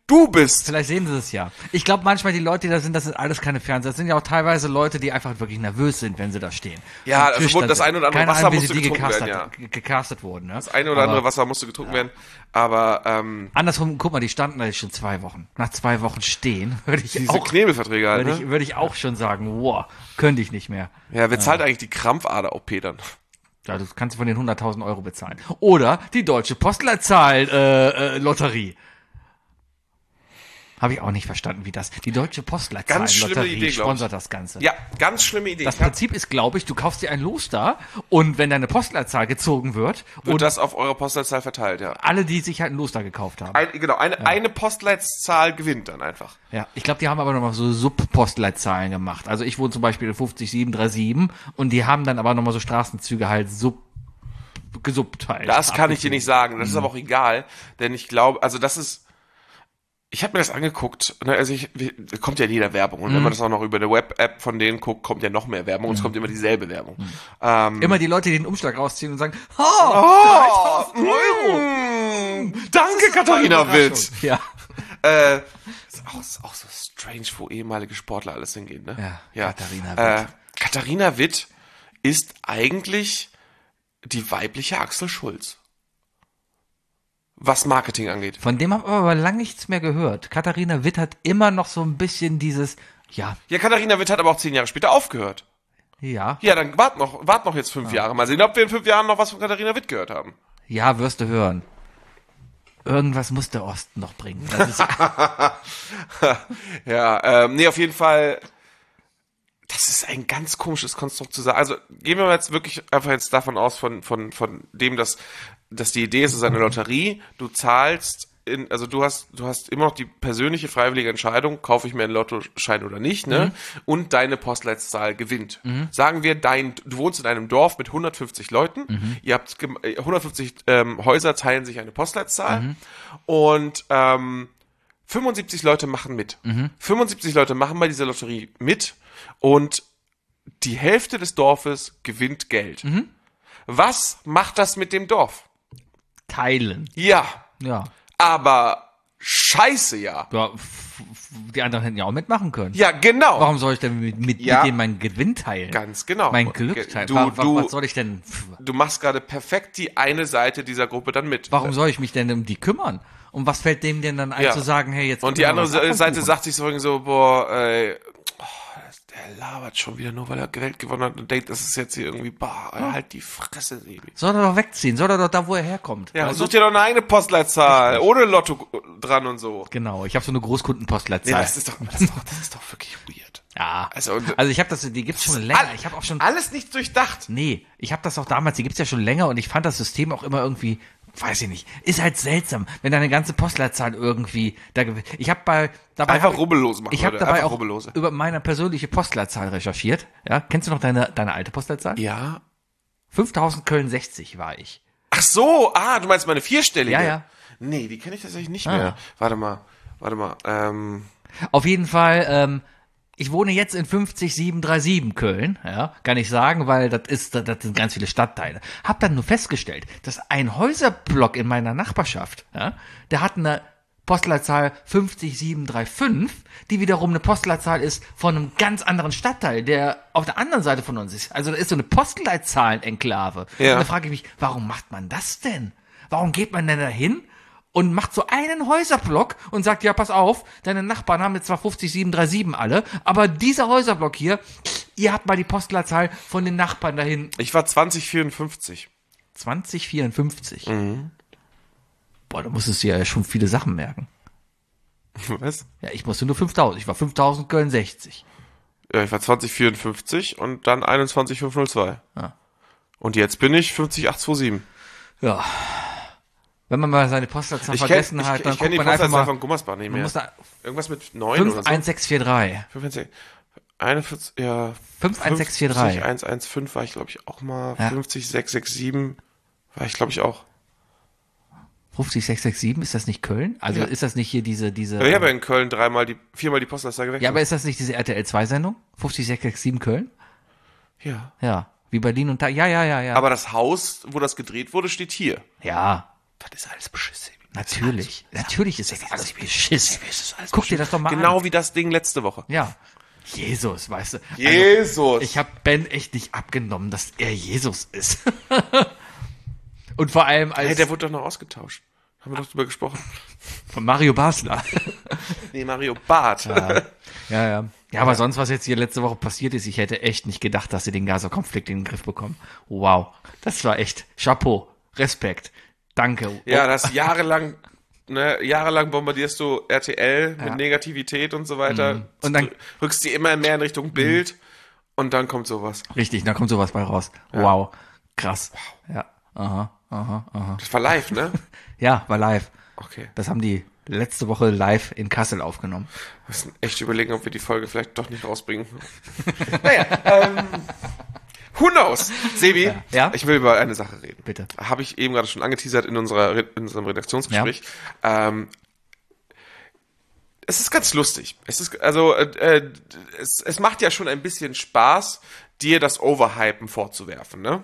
Speaker 2: du bist.
Speaker 4: Vielleicht sehen sie es ja. Ich glaube manchmal, die Leute, die da sind, das sind alles keine Fernseher. Das sind ja auch teilweise Leute, die einfach wirklich nervös sind, wenn sie da stehen.
Speaker 2: Ja, also das eine oder andere Wasser musste getrunken werden, ja.
Speaker 4: Gecastet wurden, ne?
Speaker 2: Das eine oder andere Wasser musste getrunken werden, aber
Speaker 4: andersrum, guck mal, die standen da schon 2 Wochen. Nach 2 Wochen stehen, würde ich
Speaker 2: diese
Speaker 4: auch...
Speaker 2: Knebelverträge halt, ne?
Speaker 4: Würde ich auch schon sagen, wow, könnte ich nicht mehr.
Speaker 2: Ja, wer zahlt eigentlich die Krampfader-OP dann?
Speaker 4: Ja, das kannst du von den 100.000 Euro bezahlen. Oder die Deutsche Postleitzahl-Lotterie. Habe ich auch nicht verstanden, wie das. Die Deutsche Postleitzahl-Lotterie sponsert das Ganze.
Speaker 2: Ja, ganz schlimme Idee.
Speaker 4: Das Prinzip ist, glaube ich, du kaufst dir ein Los da und wenn deine Postleitzahl gezogen wird
Speaker 2: und das auf eure Postleitzahl verteilt, ja.
Speaker 4: Alle, die sich halt ein Los da gekauft haben.
Speaker 2: Eine Postleitzahl gewinnt dann einfach.
Speaker 4: Ja, ich glaube, die haben aber nochmal so Sub-Postleitzahlen gemacht. Also ich wohne zum Beispiel in 50737 und die haben dann aber nochmal so Straßenzüge halt gesuppt halt.
Speaker 2: Das kann ich dir nicht sagen. Das ist aber auch egal, denn ich glaube, also das ist... Ich habe mir das angeguckt, ne, also kommt ja in jeder Werbung und wenn man das auch noch über eine Web-App von denen guckt, kommt ja noch mehr Werbung und es kommt immer dieselbe Werbung.
Speaker 4: Immer die Leute, die den Umschlag rausziehen und sagen,
Speaker 2: 3.000 Euro! Danke, Katharina Witt!
Speaker 4: Ja.
Speaker 2: Ist auch so strange, wo ehemalige Sportler alles hingehen, ne?
Speaker 4: Ja. Katharina Witt.
Speaker 2: Katharina Witt ist eigentlich die weibliche Axel Schulz. Was Marketing angeht.
Speaker 4: Von dem habe ich aber lange nichts mehr gehört. Katharina Witt hat immer noch so ein bisschen dieses,
Speaker 2: Ja, Katharina Witt hat aber auch 10 Jahre später aufgehört.
Speaker 4: Ja.
Speaker 2: Ja, dann wart noch jetzt 5 Jahre. Mal sehen, ob wir in 5 Jahren noch was von Katharina Witt gehört haben.
Speaker 4: Ja, wirst du hören. Irgendwas muss der Osten noch bringen. Das ist
Speaker 2: nee, auf jeden Fall, das ist ein ganz komisches Konstrukt zu sagen. Also, gehen wir jetzt wirklich einfach jetzt davon aus, von dem, dass die Idee ist, es ist eine Lotterie, du zahlst, du hast immer noch die persönliche freiwillige Entscheidung, kaufe ich mir einen Lottoschein oder nicht, ne? Und deine Postleitzahl gewinnt. Sagen wir, du wohnst in einem Dorf mit 150 Leuten, ihr habt 150 Häuser teilen sich eine Postleitzahl und 75 Leute machen mit. 75 Leute machen bei dieser Lotterie mit und die Hälfte des Dorfes gewinnt Geld. Was macht das mit dem Dorf?
Speaker 4: Teilen.
Speaker 2: Ja.
Speaker 4: Ja.
Speaker 2: Aber scheiße, ja.
Speaker 4: Ja, die anderen hätten ja auch mitmachen können.
Speaker 2: Ja, genau.
Speaker 4: Warum soll ich denn mit denen meinen Gewinn teilen?
Speaker 2: Ganz genau.
Speaker 4: Mein Glück teilen. Was soll ich denn?
Speaker 2: Du machst gerade perfekt die eine Seite dieser Gruppe dann mit.
Speaker 4: Warum soll ich mich denn um die kümmern? Und was fällt dem denn dann ein zu sagen, hey, jetzt...
Speaker 2: Und die andere Seite sagt sich so, boah, ey, der labert schon wieder nur, weil er Geld gewonnen hat und denkt, das ist jetzt hier irgendwie, halt die Fresse, Sebi.
Speaker 4: Soll er doch wegziehen, soll er doch da, wo er herkommt.
Speaker 2: Ja, also, such dir doch eine eigene Postleitzahl, ohne Lotto dran und so.
Speaker 4: Genau, ich habe so eine Großkundenpostleitzahl.
Speaker 2: Nee, das ist doch wirklich weird.
Speaker 4: Ja, also ich habe die gibt's schon länger. Ich habe auch schon...
Speaker 2: Alles nicht durchdacht.
Speaker 4: Nee, ich habe das auch damals, die gibt's ja schon länger und ich fand das System auch immer irgendwie... Weiß ich nicht. Ist halt seltsam, wenn deine ganze Postleitzahl irgendwie ich habe dabei
Speaker 2: einfach rubbellos machen.
Speaker 4: Ich habe dabei auch über meine persönliche Postleitzahl recherchiert. Ja, kennst du noch deine alte Postleitzahl?
Speaker 2: Ja.
Speaker 4: 5000 Köln 60 war ich.
Speaker 2: Ach so, du meinst meine vierstellige?
Speaker 4: Ja.
Speaker 2: Nee, die kenne ich tatsächlich nicht mehr. Warte mal.
Speaker 4: Auf jeden Fall, ich wohne jetzt in 50737 Köln, ja, kann ich sagen, weil das sind ganz viele Stadtteile. Hab dann nur festgestellt, dass ein Häuserblock in meiner Nachbarschaft, ja, der hat eine Postleitzahl 50735, die wiederum eine Postleitzahl ist von einem ganz anderen Stadtteil, der auf der anderen Seite von uns ist. Also da ist so eine Postleitzahlen-Enklave.
Speaker 2: Ja.
Speaker 4: Und da frage ich mich, warum macht man das denn? Warum geht man denn da hin? Und macht so einen Häuserblock und sagt, ja, pass auf, deine Nachbarn haben jetzt zwar 50737 alle, aber dieser Häuserblock hier, ihr habt mal die Postleitzahl von den Nachbarn dahin.
Speaker 2: Ich war 2054.
Speaker 4: 2054? Boah, da musstest du ja schon viele Sachen merken.
Speaker 2: Was?
Speaker 4: Ja, ich musste nur 5000. Ich war 5000 Köln 60.
Speaker 2: Ja, ich war 2054 und dann 21502.
Speaker 4: Ja.
Speaker 2: Und jetzt bin ich 50827.
Speaker 4: Ja. Wenn man mal seine Postleitzahl vergessen hat, dann guckt man einfach mal...
Speaker 2: von Gummersbach nicht mehr. Irgendwas mit 9
Speaker 4: 51643.
Speaker 2: 51643. Ja.
Speaker 4: 51643.
Speaker 2: 115 war ich, glaube ich, auch mal.
Speaker 4: Ja.
Speaker 2: 50667 war ich, glaube ich, auch.
Speaker 4: 50667, ist das nicht Köln? Also ist das nicht hier diese...
Speaker 2: Ja, ich habe ja in Köln viermal die Postleitzahl gewechselt.
Speaker 4: Ja, aber ist das nicht diese RTL-2-Sendung? 50667 Köln?
Speaker 2: Ja.
Speaker 4: Ja, wie Berlin und... Ja.
Speaker 2: Aber das Haus, wo das gedreht wurde, steht hier.
Speaker 4: Ja.
Speaker 2: Das ist alles beschissen.
Speaker 4: Natürlich. Natürlich ist das alles Beschiss. Guck dir das doch mal an.
Speaker 2: Genau wie das Ding letzte Woche.
Speaker 4: Ja. Jesus, weißt du.
Speaker 2: Jesus.
Speaker 4: Ich habe Ben echt nicht abgenommen, dass er Jesus ist. Und vor allem als...
Speaker 2: Hey, der wurde doch noch ausgetauscht. Haben wir doch drüber gesprochen.
Speaker 4: Von Mario Basler.
Speaker 2: Nee, Mario Barth.
Speaker 4: Ja, aber sonst, was jetzt hier letzte Woche passiert ist, ich hätte echt nicht gedacht, dass sie den Gaza-Konflikt in den Griff bekommen. Wow. Das war echt Chapeau. Respekt. Danke.
Speaker 2: Ja, das jahrelang bombardierst du RTL mit Negativität und so weiter.
Speaker 4: Und dann
Speaker 2: rückst die immer mehr in Richtung Bild und dann kommt sowas.
Speaker 4: Richtig, dann kommt sowas bei raus. Ja. Wow. Krass. Ja. Aha.
Speaker 2: Das war live, ne?
Speaker 4: Ja, war live.
Speaker 2: Okay.
Speaker 4: Das haben die letzte Woche live in Kassel aufgenommen.
Speaker 2: Wir müssen echt überlegen, ob wir die Folge vielleicht doch nicht rausbringen. Naja, who knows? Sebi,
Speaker 4: ja?
Speaker 2: Ich will über eine Sache reden.
Speaker 4: Bitte.
Speaker 2: Habe ich eben gerade schon angeteasert in unserem Redaktionsgespräch. Ja. Es ist ganz lustig. Es macht ja schon ein bisschen Spaß, dir das Overhypen vorzuwerfen, ne?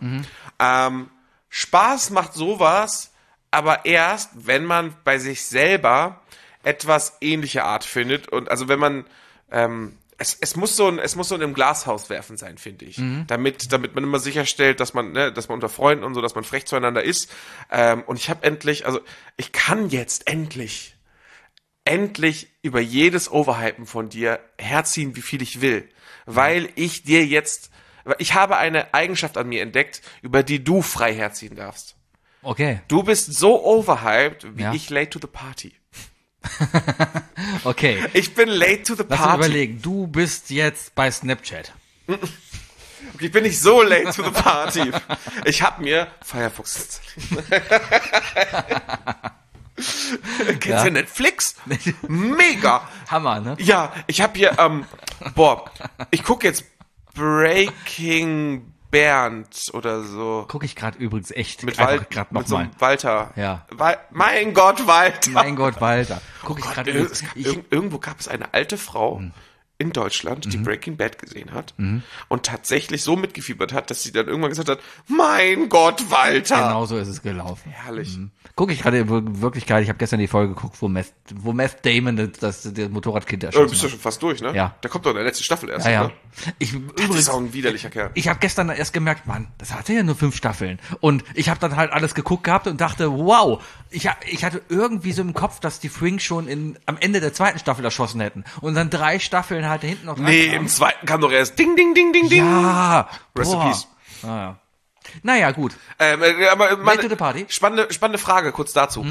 Speaker 2: Spaß macht sowas, aber erst, wenn man bei sich selber etwas ähnliche Art findet und also wenn man es muss so in einem Glashaus werfen sein, finde ich, damit man immer sicherstellt, dass man unter Freunden und so, dass man frech zueinander ist. Und ich kann jetzt endlich über jedes Overhypen von dir herziehen, wie viel ich will, weil ich habe eine Eigenschaft an mir entdeckt, über die du frei herziehen darfst.
Speaker 4: Okay.
Speaker 2: Du bist so overhyped, wie ich late to the party.
Speaker 4: Okay.
Speaker 2: Ich bin late to the party.
Speaker 4: Lass uns überlegen, du bist jetzt bei Snapchat.
Speaker 2: Ich bin nicht so late to the party. Ich habe mir Firefox installiert. Kennst du Netflix? Mega.
Speaker 4: Hammer, ne?
Speaker 2: Ja, ich habe hier, ich gucke jetzt Breaking Bernd oder so.
Speaker 4: Gucke ich gerade übrigens echt.
Speaker 2: Mit so einem Walter.
Speaker 4: Ja.
Speaker 2: Mein Gott, Walter.
Speaker 4: Mein Gott, Walter. Gucke ich gerade übrigens.
Speaker 2: Irgendwo gab es eine alte Frau in Deutschland, die Breaking Bad gesehen hat und tatsächlich so mitgefiebert hat, dass sie dann irgendwann gesagt hat, mein Gott, Walter.
Speaker 4: Genau so ist es gelaufen.
Speaker 2: Herrlich.
Speaker 4: Gucke ich gerade in Wirklichkeit, ich habe gestern die Folge geguckt, wo Meth Damon das Motorradkind erschossen hat.
Speaker 2: Du bist ja schon fast durch, ne?
Speaker 4: Ja.
Speaker 2: Der kommt doch in der letzten Staffel erst,
Speaker 4: ja.
Speaker 2: ne? Das ist auch ein widerlicher Kerl.
Speaker 4: Ich habe gestern erst gemerkt, Mann, das hatte ja nur 5 Staffeln. Und ich habe dann halt alles geguckt gehabt und dachte, wow, ich hatte irgendwie so im Kopf, dass die Fringe schon am Ende der 2. Staffel erschossen hätten. Und dann 3 Staffeln halt hinten noch
Speaker 2: Nee, im 2. kam doch erst Ding, Ding, Ding, Ding, Ding.
Speaker 4: Ja.
Speaker 2: Rest in Peace.
Speaker 4: Naja, gut.
Speaker 2: Aber
Speaker 4: Late to the party.
Speaker 2: Spannende Frage, kurz dazu.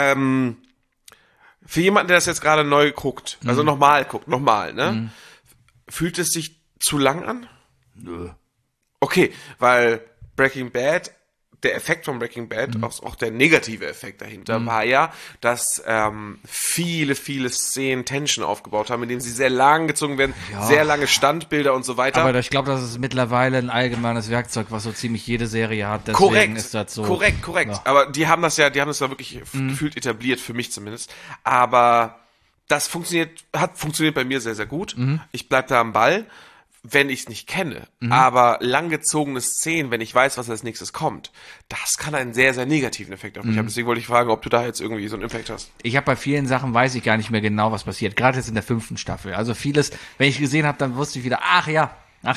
Speaker 2: Für jemanden, der das jetzt gerade neu guckt, also nochmal guckt, ne? Fühlt es sich zu lang an?
Speaker 4: Nö.
Speaker 2: Okay, weil Breaking Bad, der Effekt von Breaking Bad, auch der negative Effekt dahinter, war ja, dass viele Szenen Tension aufgebaut haben, indem sie sehr lang gezogen werden, sehr lange Standbilder und so weiter.
Speaker 4: Aber ich glaube, das ist mittlerweile ein allgemeines Werkzeug, was so ziemlich jede Serie hat. Deswegen ist das so.
Speaker 2: Korrekt. Ja. Aber die haben das ja wirklich gefühlt etabliert, für mich zumindest. Aber das hat funktioniert bei mir sehr, sehr gut. Ich bleib da am Ball, wenn ich es nicht kenne. Aber langgezogene Szenen, wenn ich weiß, was als nächstes kommt, das kann einen sehr, sehr negativen Effekt auf mich haben. Deswegen wollte ich fragen, ob du da jetzt irgendwie so einen Impact hast.
Speaker 4: Ich habe bei vielen Sachen, weiß ich gar nicht mehr genau, was passiert. Gerade jetzt in der 5. Staffel. Also vieles, wenn ich gesehen habe, dann wusste ich wieder, ach ja.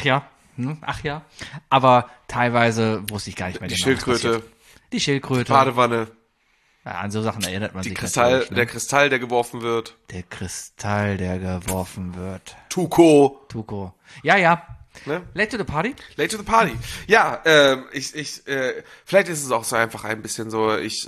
Speaker 4: Aber teilweise wusste ich gar nicht mehr genau, was passiert. Die Schildkröte.
Speaker 2: Die Badewanne.
Speaker 4: Ja, an so Sachen erinnert man sich.
Speaker 2: Der Kristall, der geworfen wird.
Speaker 4: Der Kristall, der geworfen wird.
Speaker 2: Tuco.
Speaker 4: Ja.
Speaker 2: Ne?
Speaker 4: Late to the party?
Speaker 2: Late to the party. Ja, vielleicht ist es auch so einfach ein bisschen so, ich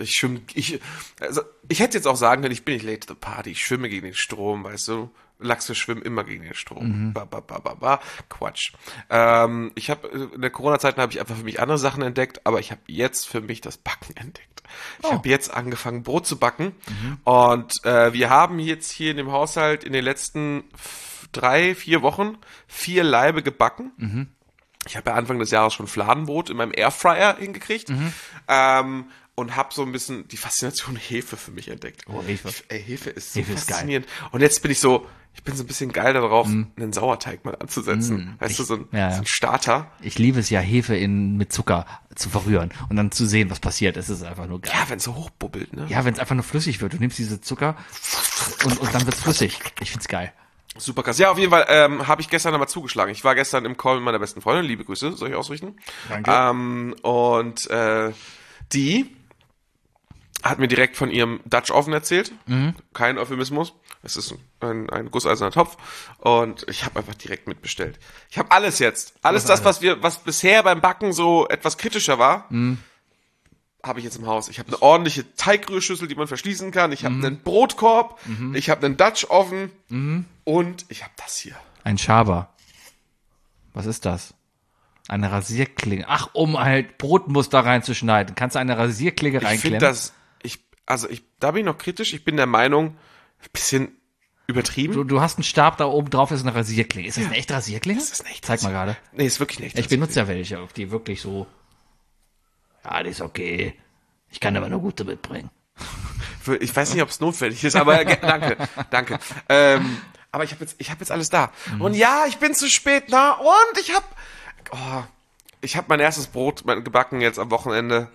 Speaker 2: hätte jetzt auch sagen können, ich bin nicht late to the party, ich schwimme gegen den Strom, weißt du? Lachse schwimmen immer gegen den Strom. Quatsch. Ich habe in der Corona-Zeit habe ich einfach für mich andere Sachen entdeckt, aber ich habe jetzt für mich das Backen entdeckt. Ich habe jetzt angefangen, Brot zu backen und wir haben jetzt hier in dem Haushalt in den letzten 3-4 Wochen 4 Laibe gebacken. Ich habe ja Anfang des Jahres schon Fladenbrot in meinem Airfryer hingekriegt. Und habe so ein bisschen die Faszination Hefe für mich entdeckt.
Speaker 4: Oh, Hefe.
Speaker 2: Hefe ist so faszinierend. Geil. Und jetzt bin ich so, Ich bin so ein bisschen geil darauf, einen Sauerteig mal anzusetzen. Weißt du, so ein Starter.
Speaker 4: Ich liebe es ja, Hefe mit Zucker zu verrühren und dann zu sehen, was passiert. Es ist einfach nur geil.
Speaker 2: Ja, wenn es so hochbubbelt, ne?
Speaker 4: Ja, wenn es einfach nur flüssig wird. Du nimmst diese Zucker und dann wird's flüssig. Ich find's geil.
Speaker 2: Super krass. Ja, auf jeden Fall habe ich gestern einmal zugeschlagen. Ich war gestern im Call mit meiner besten Freundin. Liebe Grüße, soll ich ausrichten?
Speaker 4: Danke.
Speaker 2: Die hat mir direkt von ihrem Dutch Oven erzählt. Kein Euphemismus. Es ist ein gusseiserner Topf. Und ich habe einfach direkt mitbestellt. Ich habe alles jetzt. Alles das, was bisher beim Backen so etwas kritischer war, habe ich jetzt im Haus. Ich habe eine ordentliche Teigrührschüssel, die man verschließen kann. Ich habe einen Brotkorb. Ich habe einen Dutch Oven. Und ich habe das hier.
Speaker 4: Ein Schaber. Was ist das? Eine Rasierklinge. Ach, um halt Brotmuster reinzuschneiden. Kannst du eine Rasierklinge reinklemmen?
Speaker 2: Ich finde da bin ich noch kritisch. Ich bin der Meinung, ein bisschen übertrieben.
Speaker 4: Du hast einen Stab, da oben drauf ist eine Rasierklinge. Ist das eine echte Rasierklinge?
Speaker 2: Das ist eine echte
Speaker 4: Zeig mal gerade.
Speaker 2: Nee, ist wirklich nicht.
Speaker 4: Ich benutze ja welche, auf die wirklich so. Ja, die ist okay. Ich kann aber eine gute mitbringen.
Speaker 2: Ich weiß nicht, ob es notwendig ist, aber danke. Aber ich habe jetzt alles da. Und ja, ich bin zu spät, und ich habe mein erstes Brot gebacken jetzt am Wochenende.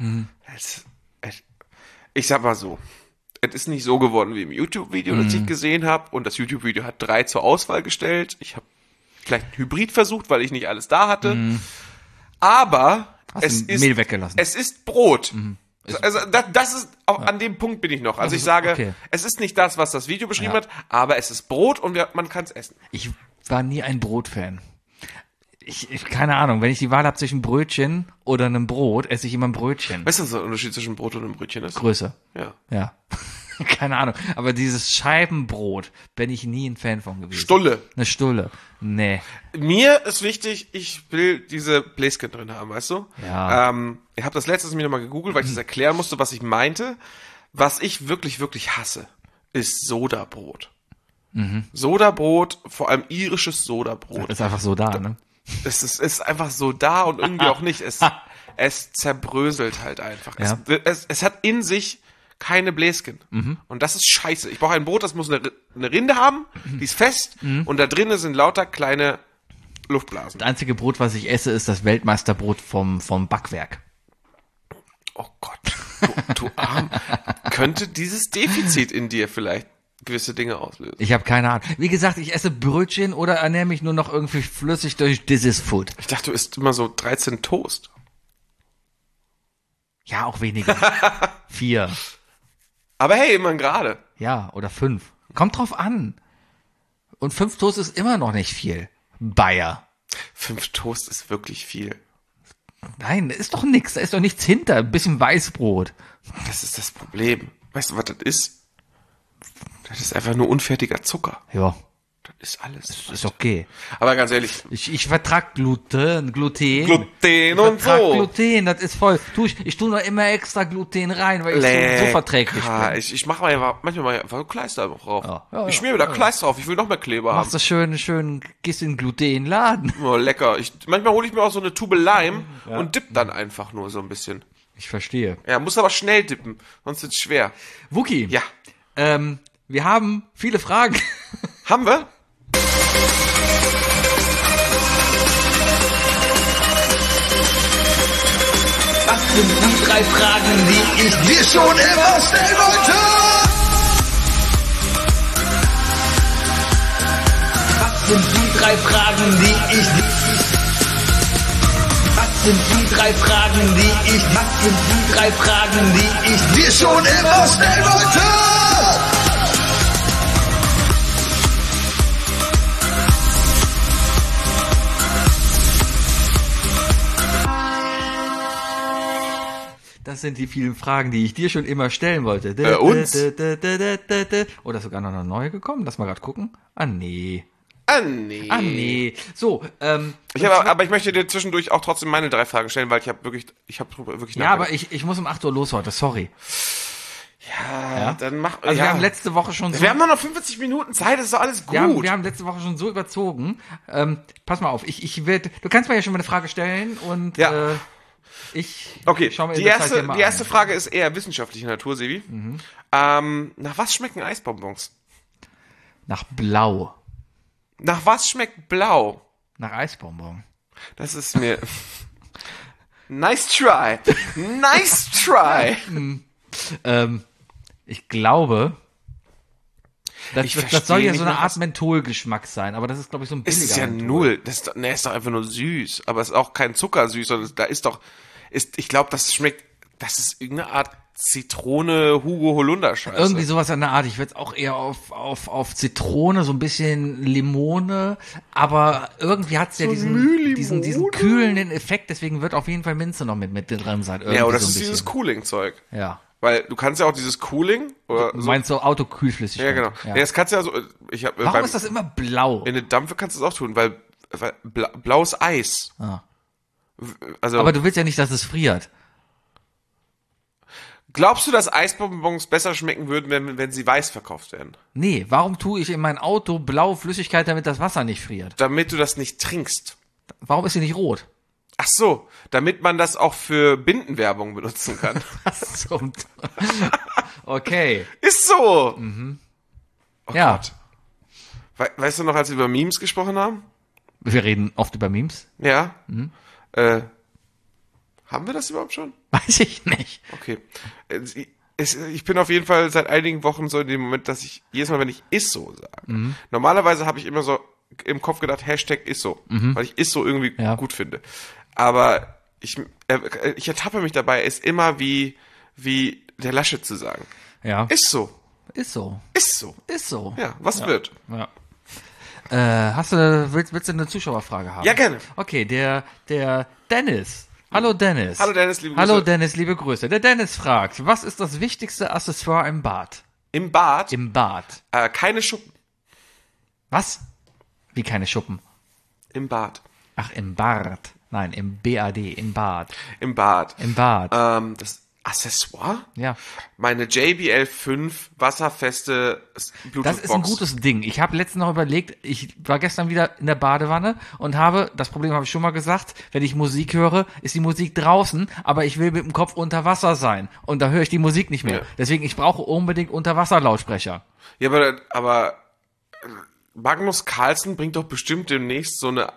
Speaker 2: Ich sag mal so, es ist nicht so geworden wie im YouTube-Video, das ich gesehen habe. Und das YouTube-Video hat 3 zur Auswahl gestellt. Ich habe vielleicht ein Hybrid versucht, weil ich nicht alles da hatte. Aber
Speaker 4: Mehl weggelassen.
Speaker 2: Es ist Brot. Also das ist, an dem Punkt bin ich noch. Also ich sage, es ist nicht das, was das Video beschrieben hat, aber es ist Brot und man kann es essen.
Speaker 4: Ich war nie ein Brotfan. Keine Ahnung, wenn ich die Wahl habe zwischen Brötchen oder einem Brot, esse ich immer ein Brötchen.
Speaker 2: Weißt du, was der Unterschied zwischen Brot und einem Brötchen ist?
Speaker 4: Größe.
Speaker 2: Ja.
Speaker 4: Keine Ahnung. Aber dieses Scheibenbrot bin ich nie ein Fan von gewesen.
Speaker 2: Stulle.
Speaker 4: Eine Stulle. Nee.
Speaker 2: Mir ist wichtig, ich will diese Bläschen drin haben, weißt du?
Speaker 4: Ja.
Speaker 2: Ich habe das letztes Mal nochmal gegoogelt, weil ich das erklären musste, was ich meinte. Was ich wirklich, wirklich hasse, ist Sodabrot. Sodabrot, vor allem irisches Sodabrot.
Speaker 4: Das ist einfach so da, ne?
Speaker 2: Es ist einfach so da und irgendwie auch nicht. Es zerbröselt halt einfach.
Speaker 4: Ja.
Speaker 2: Es hat in sich keine Bläschen. Und das ist scheiße. Ich brauche ein Brot, das muss eine Rinde haben, die ist fest und da drinnen sind lauter kleine Luftblasen.
Speaker 4: Das einzige Brot, was ich esse, ist das Weltmeisterbrot vom Backwerk.
Speaker 2: Oh Gott, du Arm. Könnte dieses Defizit in dir vielleicht gewisse Dinge auslösen?
Speaker 4: Ich habe keine Ahnung. Wie gesagt, ich esse Brötchen oder ernähre mich nur noch irgendwie flüssig durch dieses Food.
Speaker 2: Ich dachte, du isst immer so 13 Toast.
Speaker 4: Ja, auch weniger. 4.
Speaker 2: Aber hey, immerhin gerade.
Speaker 4: Ja, oder 5. Kommt drauf an. Und 5 Toast ist immer noch nicht viel. Bayer.
Speaker 2: 5 Toast ist wirklich viel.
Speaker 4: Nein, da ist doch nichts. Da ist doch nichts hinter. Ein bisschen Weißbrot.
Speaker 2: Das ist das Problem. Weißt du, was das ist? Das ist einfach nur unfertiger Zucker.
Speaker 4: Ja.
Speaker 2: Das ist alles.
Speaker 4: Das ist okay.
Speaker 2: Aber ganz ehrlich.
Speaker 4: Ich vertrag Gluten und so. Gluten, das ist voll. Ich tue nur immer extra Gluten rein, weil ich so verträglich bin.
Speaker 2: Ich mache manchmal einfach so Kleister drauf.
Speaker 4: Ja,
Speaker 2: ich schmier mir da Kleister drauf. Ich will noch mehr Kleber haben.
Speaker 4: Machst du schön, gehst in den Glutenladen.
Speaker 2: Oh, lecker. Manchmal hole ich mir auch so eine Tube Lime und dipp dann einfach nur so ein bisschen.
Speaker 4: Ich verstehe.
Speaker 2: Ja, muss aber schnell dippen, sonst wird's schwer.
Speaker 4: Wookie.
Speaker 2: Ja.
Speaker 4: Wir haben viele Fragen.
Speaker 2: Haben wir?
Speaker 5: Was sind die 3 Fragen, die ich dir schon immer stellen wollte? Was sind die 3 Fragen, die ich dir... Was sind die 3 Fragen, die ich dir schon immer stellen wollte?
Speaker 4: Das sind die vielen Fragen, die ich dir schon immer stellen wollte.
Speaker 2: Uns?
Speaker 4: Oder sogar noch eine neue gekommen? Lass mal gerade gucken. Ah, nee. So,
Speaker 2: aber ich möchte dir zwischendurch auch trotzdem meine 3 Fragen stellen, weil ich habe wirklich
Speaker 4: ja, aber ich muss um 8 Uhr los heute, sorry.
Speaker 2: Ja, dann mach...
Speaker 4: Also wir haben letzte Woche schon so...
Speaker 2: Wir haben noch 45 Minuten Zeit, das ist doch alles gut.
Speaker 4: Wir haben letzte Woche schon so überzogen. Pass mal auf, du kannst mir ja schon mal eine Frage stellen und schau mir
Speaker 2: die erste Frage ist eher wissenschaftlicher Natur, Sevi. Nach was schmecken Eisbonbons?
Speaker 4: Nach Blau.
Speaker 2: Nach was schmeckt blau?
Speaker 4: Nach Eisbonbon.
Speaker 2: Das ist mir... Nice try. Nice try.
Speaker 4: Ich glaube... Das soll ja so eine Art
Speaker 2: was...
Speaker 4: Mentholgeschmack sein, aber das ist, glaube ich, so ein billiger
Speaker 2: Ist ja
Speaker 4: Menthol.
Speaker 2: null. Ist doch einfach nur süß. Aber es ist auch kein Zuckersüß, sondern da ist doch... ich glaube, das schmeckt... Das ist irgendeine Art Zitrone, Hugo Holunder-Scheiße.
Speaker 4: Irgendwie sowas an der Art. Ich würde es auch eher auf Zitrone, so ein bisschen Limone, aber irgendwie hat es ja diesen kühlenden Effekt, deswegen wird auf jeden Fall Minze noch mit drin sein.
Speaker 2: Ja, oder das
Speaker 4: so
Speaker 2: ist dieses Cooling-Zeug.
Speaker 4: Ja.
Speaker 2: Weil du kannst ja auch dieses Cooling... Oder
Speaker 4: Du meinst so Autokühlflüssigkeit.
Speaker 2: Ja, genau. Ja, das kannst du ja so...
Speaker 4: Warum ist das immer blau?
Speaker 2: In der Dampfe kannst du es auch tun, weil blaues Eis.
Speaker 4: Ah.
Speaker 2: Also,
Speaker 4: Aber du willst ja nicht, dass es friert.
Speaker 2: Glaubst du, dass Eisbonbons besser schmecken würden, wenn sie weiß verkauft werden?
Speaker 4: Nee, warum tue ich in mein Auto blaue Flüssigkeit, damit das Wasser nicht friert?
Speaker 2: Damit du das nicht trinkst.
Speaker 4: Warum ist sie nicht rot?
Speaker 2: Ach so, damit man das auch für Bindenwerbung benutzen kann.
Speaker 4: Was zum... Okay.
Speaker 2: Ist so. Oh
Speaker 4: Ja.
Speaker 2: Gott. Weißt du noch, als wir über Memes gesprochen haben?
Speaker 4: Wir reden oft über Memes.
Speaker 2: Ja. Haben wir das überhaupt schon?
Speaker 4: Weiß ich nicht.
Speaker 2: Okay. Ich bin auf jeden Fall seit einigen Wochen so in dem Moment, dass ich jedes Mal, wenn ich Isso sage, normalerweise habe ich immer so im Kopf gedacht, Hashtag Isso, weil ich Isso irgendwie gut finde. Aber ich ertappe mich dabei, es immer wie der Laschet zu sagen.
Speaker 4: Ja.
Speaker 2: Ist so.
Speaker 4: Ist so.
Speaker 2: Ist so.
Speaker 4: Ist so.
Speaker 2: Ja, was wird?
Speaker 4: Ja. Willst du eine Zuschauerfrage haben?
Speaker 2: Ja, gerne.
Speaker 4: Okay, der Dennis. Hallo Dennis.
Speaker 2: Hallo Dennis, liebe Grüße.
Speaker 4: Hallo Dennis, liebe Grüße. Der Dennis fragt, was ist das wichtigste Accessoire im Bad?
Speaker 2: Im Bad?
Speaker 4: Im Bad.
Speaker 2: Keine Schuppen.
Speaker 4: Was? Wie keine Schuppen?
Speaker 2: Im Bad.
Speaker 4: Ach, im Bad. Nein, im BAD, im Bad.
Speaker 2: Im Bad.
Speaker 4: Im Bad.
Speaker 2: Das Accessoire?
Speaker 4: Ja.
Speaker 2: Meine JBL 5 wasserfeste Bluetooth-Box.
Speaker 4: Das ist ein gutes Ding. Ich habe letztens noch überlegt, ich war gestern wieder in der Badewanne und das Problem habe ich schon mal gesagt, wenn ich Musik höre, ist die Musik draußen, aber ich will mit dem Kopf unter Wasser sein und da höre ich die Musik nicht mehr.
Speaker 2: Ja.
Speaker 4: Deswegen, ich brauche unbedingt Unterwasserlautsprecher.
Speaker 2: Ja, aber Magnus Carlsen bringt doch bestimmt demnächst so eine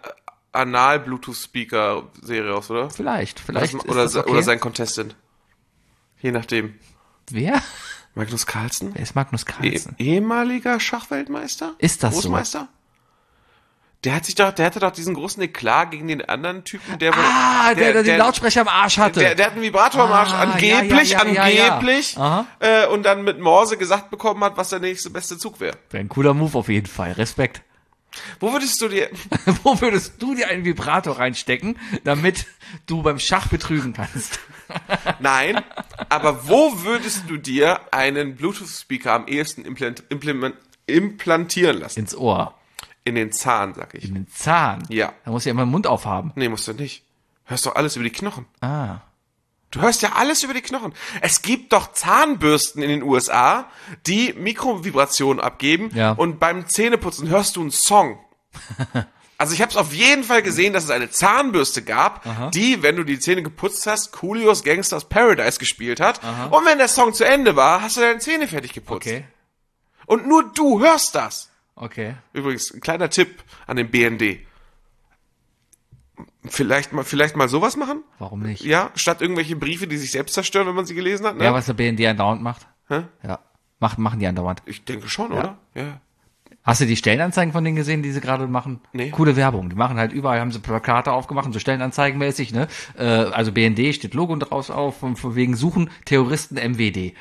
Speaker 2: Anal-Bluetooth-Speaker-Serie raus, oder?
Speaker 4: Vielleicht
Speaker 2: Oder
Speaker 4: ist das okay.
Speaker 2: Oder sein Contestant. Je nachdem.
Speaker 4: Wer?
Speaker 2: Magnus Carlsen?
Speaker 4: Wer ist Magnus Carlsen?
Speaker 2: Ehemaliger Schachweltmeister?
Speaker 4: Ist das so?
Speaker 2: Großmeister? Der hatte doch diesen großen Eklat gegen den anderen Typen, der
Speaker 4: den Lautsprecher im Arsch hatte.
Speaker 2: Der hat einen Vibrator im Arsch, angeblich.
Speaker 4: Ja.
Speaker 2: Und dann mit Morse gesagt bekommen hat, was der nächste beste Zug wäre.
Speaker 4: Wäre ein cooler Move auf jeden Fall. Respekt.
Speaker 2: Wo würdest du dir
Speaker 4: einen Vibrator reinstecken, damit du beim Schach betrügen kannst?
Speaker 2: Nein, aber wo würdest du dir einen Bluetooth-Speaker am ehesten implantieren lassen?
Speaker 4: Ins Ohr.
Speaker 2: In den Zahn, sag ich.
Speaker 4: In den Zahn?
Speaker 2: Ja.
Speaker 4: Da musst du ja immer den Mund aufhaben.
Speaker 2: Nee, musst du nicht. Hörst doch alles über die Knochen.
Speaker 4: Ah.
Speaker 2: Du hörst ja alles über die Knochen. Es gibt doch Zahnbürsten in den USA, die Mikrovibrationen abgeben und beim Zähneputzen hörst du einen Song. Also ich habe es auf jeden Fall gesehen, dass es eine Zahnbürste gab, die, wenn du die Zähne geputzt hast, Coolios Gangsters Paradise gespielt hat. Und wenn der Song zu Ende war, hast du deine Zähne fertig geputzt.
Speaker 4: Okay.
Speaker 2: Und nur du hörst das.
Speaker 4: Okay.
Speaker 2: Übrigens, ein kleiner Tipp an den BND. Vielleicht mal sowas machen?
Speaker 4: Warum nicht?
Speaker 2: Ja, statt irgendwelche Briefe, die sich selbst zerstören, wenn man sie gelesen hat. Ne?
Speaker 4: Ja, was der BND andauernd macht.
Speaker 2: Hä?
Speaker 4: Ja. Machen die andauernd.
Speaker 2: Ich denke schon, oder? Ja.
Speaker 4: Hast du die Stellenanzeigen von denen gesehen, die sie gerade machen?
Speaker 2: Nee.
Speaker 4: Coole Werbung. Die machen halt überall, haben sie Plakate aufgemacht, so Stellenanzeigenmäßig, ne? Also BND steht Logo draus auf, von wegen Suchen Terroristen MWD.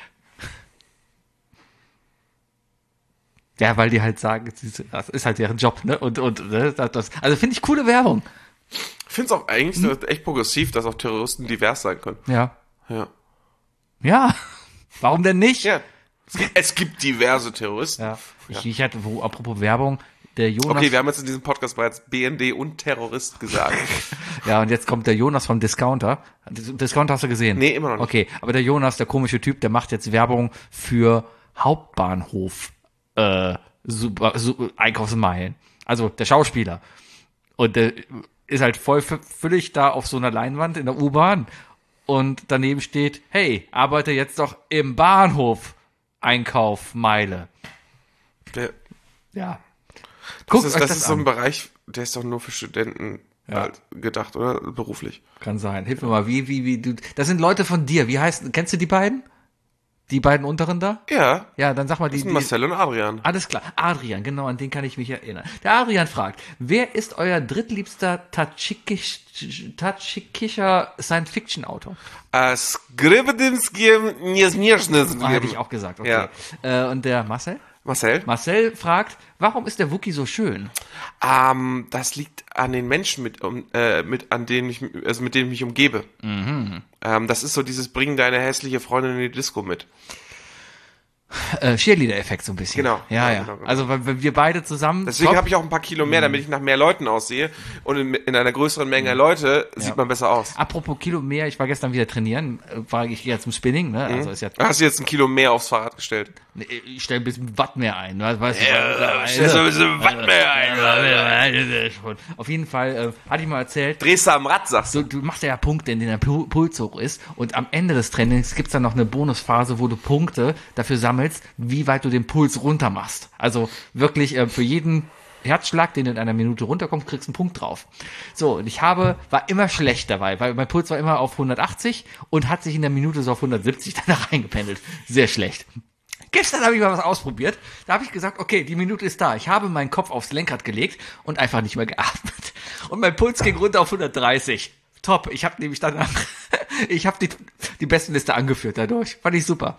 Speaker 4: Ja, weil die halt sagen, das ist halt deren Job, ne? Und also finde ich coole Werbung.
Speaker 2: Ich finde es auch eigentlich echt progressiv, dass auch Terroristen divers sein können.
Speaker 4: Ja.
Speaker 2: Ja.
Speaker 4: Ja. Warum denn nicht?
Speaker 2: Ja. Es gibt diverse Terroristen.
Speaker 4: Ja. Ich hatte, apropos Werbung, der Jonas.
Speaker 2: Okay, wir haben jetzt in diesem Podcast bereits BND und Terrorist gesagt.
Speaker 4: Ja, und jetzt kommt der Jonas vom Discounter. Discounter hast du gesehen?
Speaker 2: Nee, immer noch nicht.
Speaker 4: Okay, aber der Jonas, der komische Typ, der macht jetzt Werbung für Hauptbahnhof Einkaufsmeilen. Also der Schauspieler. Und der ist halt völlig da auf so einer Leinwand in der U-Bahn und daneben steht, hey, arbeite jetzt doch im Bahnhof Einkaufmeile.
Speaker 2: Ja.
Speaker 4: Ja.
Speaker 2: Das ist so ein Bereich, der ist doch nur für Studenten halt gedacht, oder? Beruflich.
Speaker 4: Kann sein. Hilf mir mal, wie du. Das sind Leute von dir. Kennst du die beiden? Die beiden unteren da?
Speaker 2: Ja.
Speaker 4: Ja, dann sag mal
Speaker 2: Das sind Marcel und Adrian.
Speaker 4: Alles klar. Adrian, genau, an den kann ich mich erinnern. Der Adrian fragt, wer ist euer drittliebster tatschikischer Science-Fiction-Autor?
Speaker 2: Skribedimskim Niesmirschnes.
Speaker 4: Hätte ich auch gesagt, okay. Ja. Und der Marcel? Marcel fragt, warum ist der Wookie so schön?
Speaker 2: Das liegt an den Menschen, mit denen ich mich umgebe. Mhm. Das ist so dieses Bring deine hässliche Freundin in die Disco mit.
Speaker 4: Cheerleader-Effekt so ein bisschen.
Speaker 2: Genau.
Speaker 4: Ja. Genau. Also weil wir beide zusammen.
Speaker 2: Deswegen habe ich auch ein paar Kilo mehr, damit ich nach mehr Leuten aussehe. Und in einer größeren Menge Leute sieht man besser aus.
Speaker 4: Apropos Kilo mehr, ich war gestern wieder trainieren, ich gehe jetzt zum Spinning, ne? Also ist ja.
Speaker 2: Hast du jetzt ein Kilo mehr aufs Fahrrad gestellt?
Speaker 4: Ich stelle ein bisschen Watt mehr ein, weißt du?
Speaker 2: Stellst du ein bisschen Watt mehr ein.
Speaker 4: Auf jeden Fall, hatte ich mal erzählt.
Speaker 2: Drehst du am Rad, sagst du?
Speaker 4: Du machst ja Punkte, in denen der Puls hoch ist. Und am Ende des Trainings gibt's dann noch eine Bonusphase, wo du Punkte dafür sammelst, wie weit du den Puls runter machst. Also wirklich für jeden Herzschlag, den in einer Minute runterkommt, kriegst du einen Punkt drauf. So, und war immer schlecht dabei, weil mein Puls war immer auf 180 und hat sich in der Minute so auf 170 danach eingependelt. Sehr schlecht. Gestern habe ich mal was ausprobiert. Da habe ich gesagt, okay, die Minute ist da. Ich habe meinen Kopf aufs Lenkrad gelegt und einfach nicht mehr geatmet. Und mein Puls ging runter auf 130. Top. Ich habe nämlich danach, die Bestenliste angeführt dadurch. Fand ich super.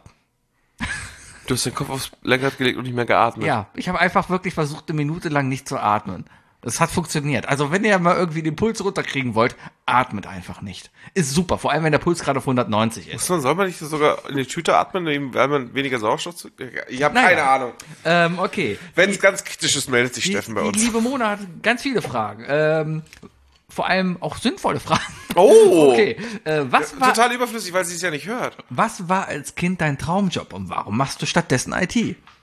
Speaker 2: Du hast den Kopf aufs Lenkrad gelegt und nicht mehr geatmet.
Speaker 4: Ja, ich habe einfach wirklich versucht, eine Minute lang nicht zu atmen. Das hat funktioniert. Also wenn ihr mal irgendwie den Puls runterkriegen wollt, atmet einfach nicht. Ist super, vor allem wenn der Puls gerade auf 190 ist.
Speaker 2: Soll man nicht sogar in die Tüte atmen, weil man weniger Sauerstoff... Ich habe keine Ahnung.
Speaker 4: Okay.
Speaker 2: Wenn es ganz kritisch ist, meldet sich Steffen bei uns.
Speaker 4: Die liebe Mona hat ganz viele Fragen. Vor allem auch sinnvolle Fragen.
Speaker 2: Oh!
Speaker 4: Okay. Was war
Speaker 2: total überflüssig, weil sie es ja nicht hört.
Speaker 4: Was war als Kind dein Traumjob und warum machst du stattdessen IT?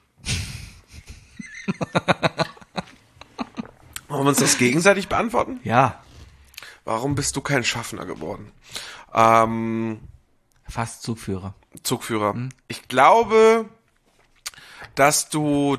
Speaker 2: Wollen wir uns das gegenseitig beantworten?
Speaker 4: Ja.
Speaker 2: Warum bist du kein Schaffner geworden?
Speaker 4: Fast Zugführer.
Speaker 2: Ich glaube, dass du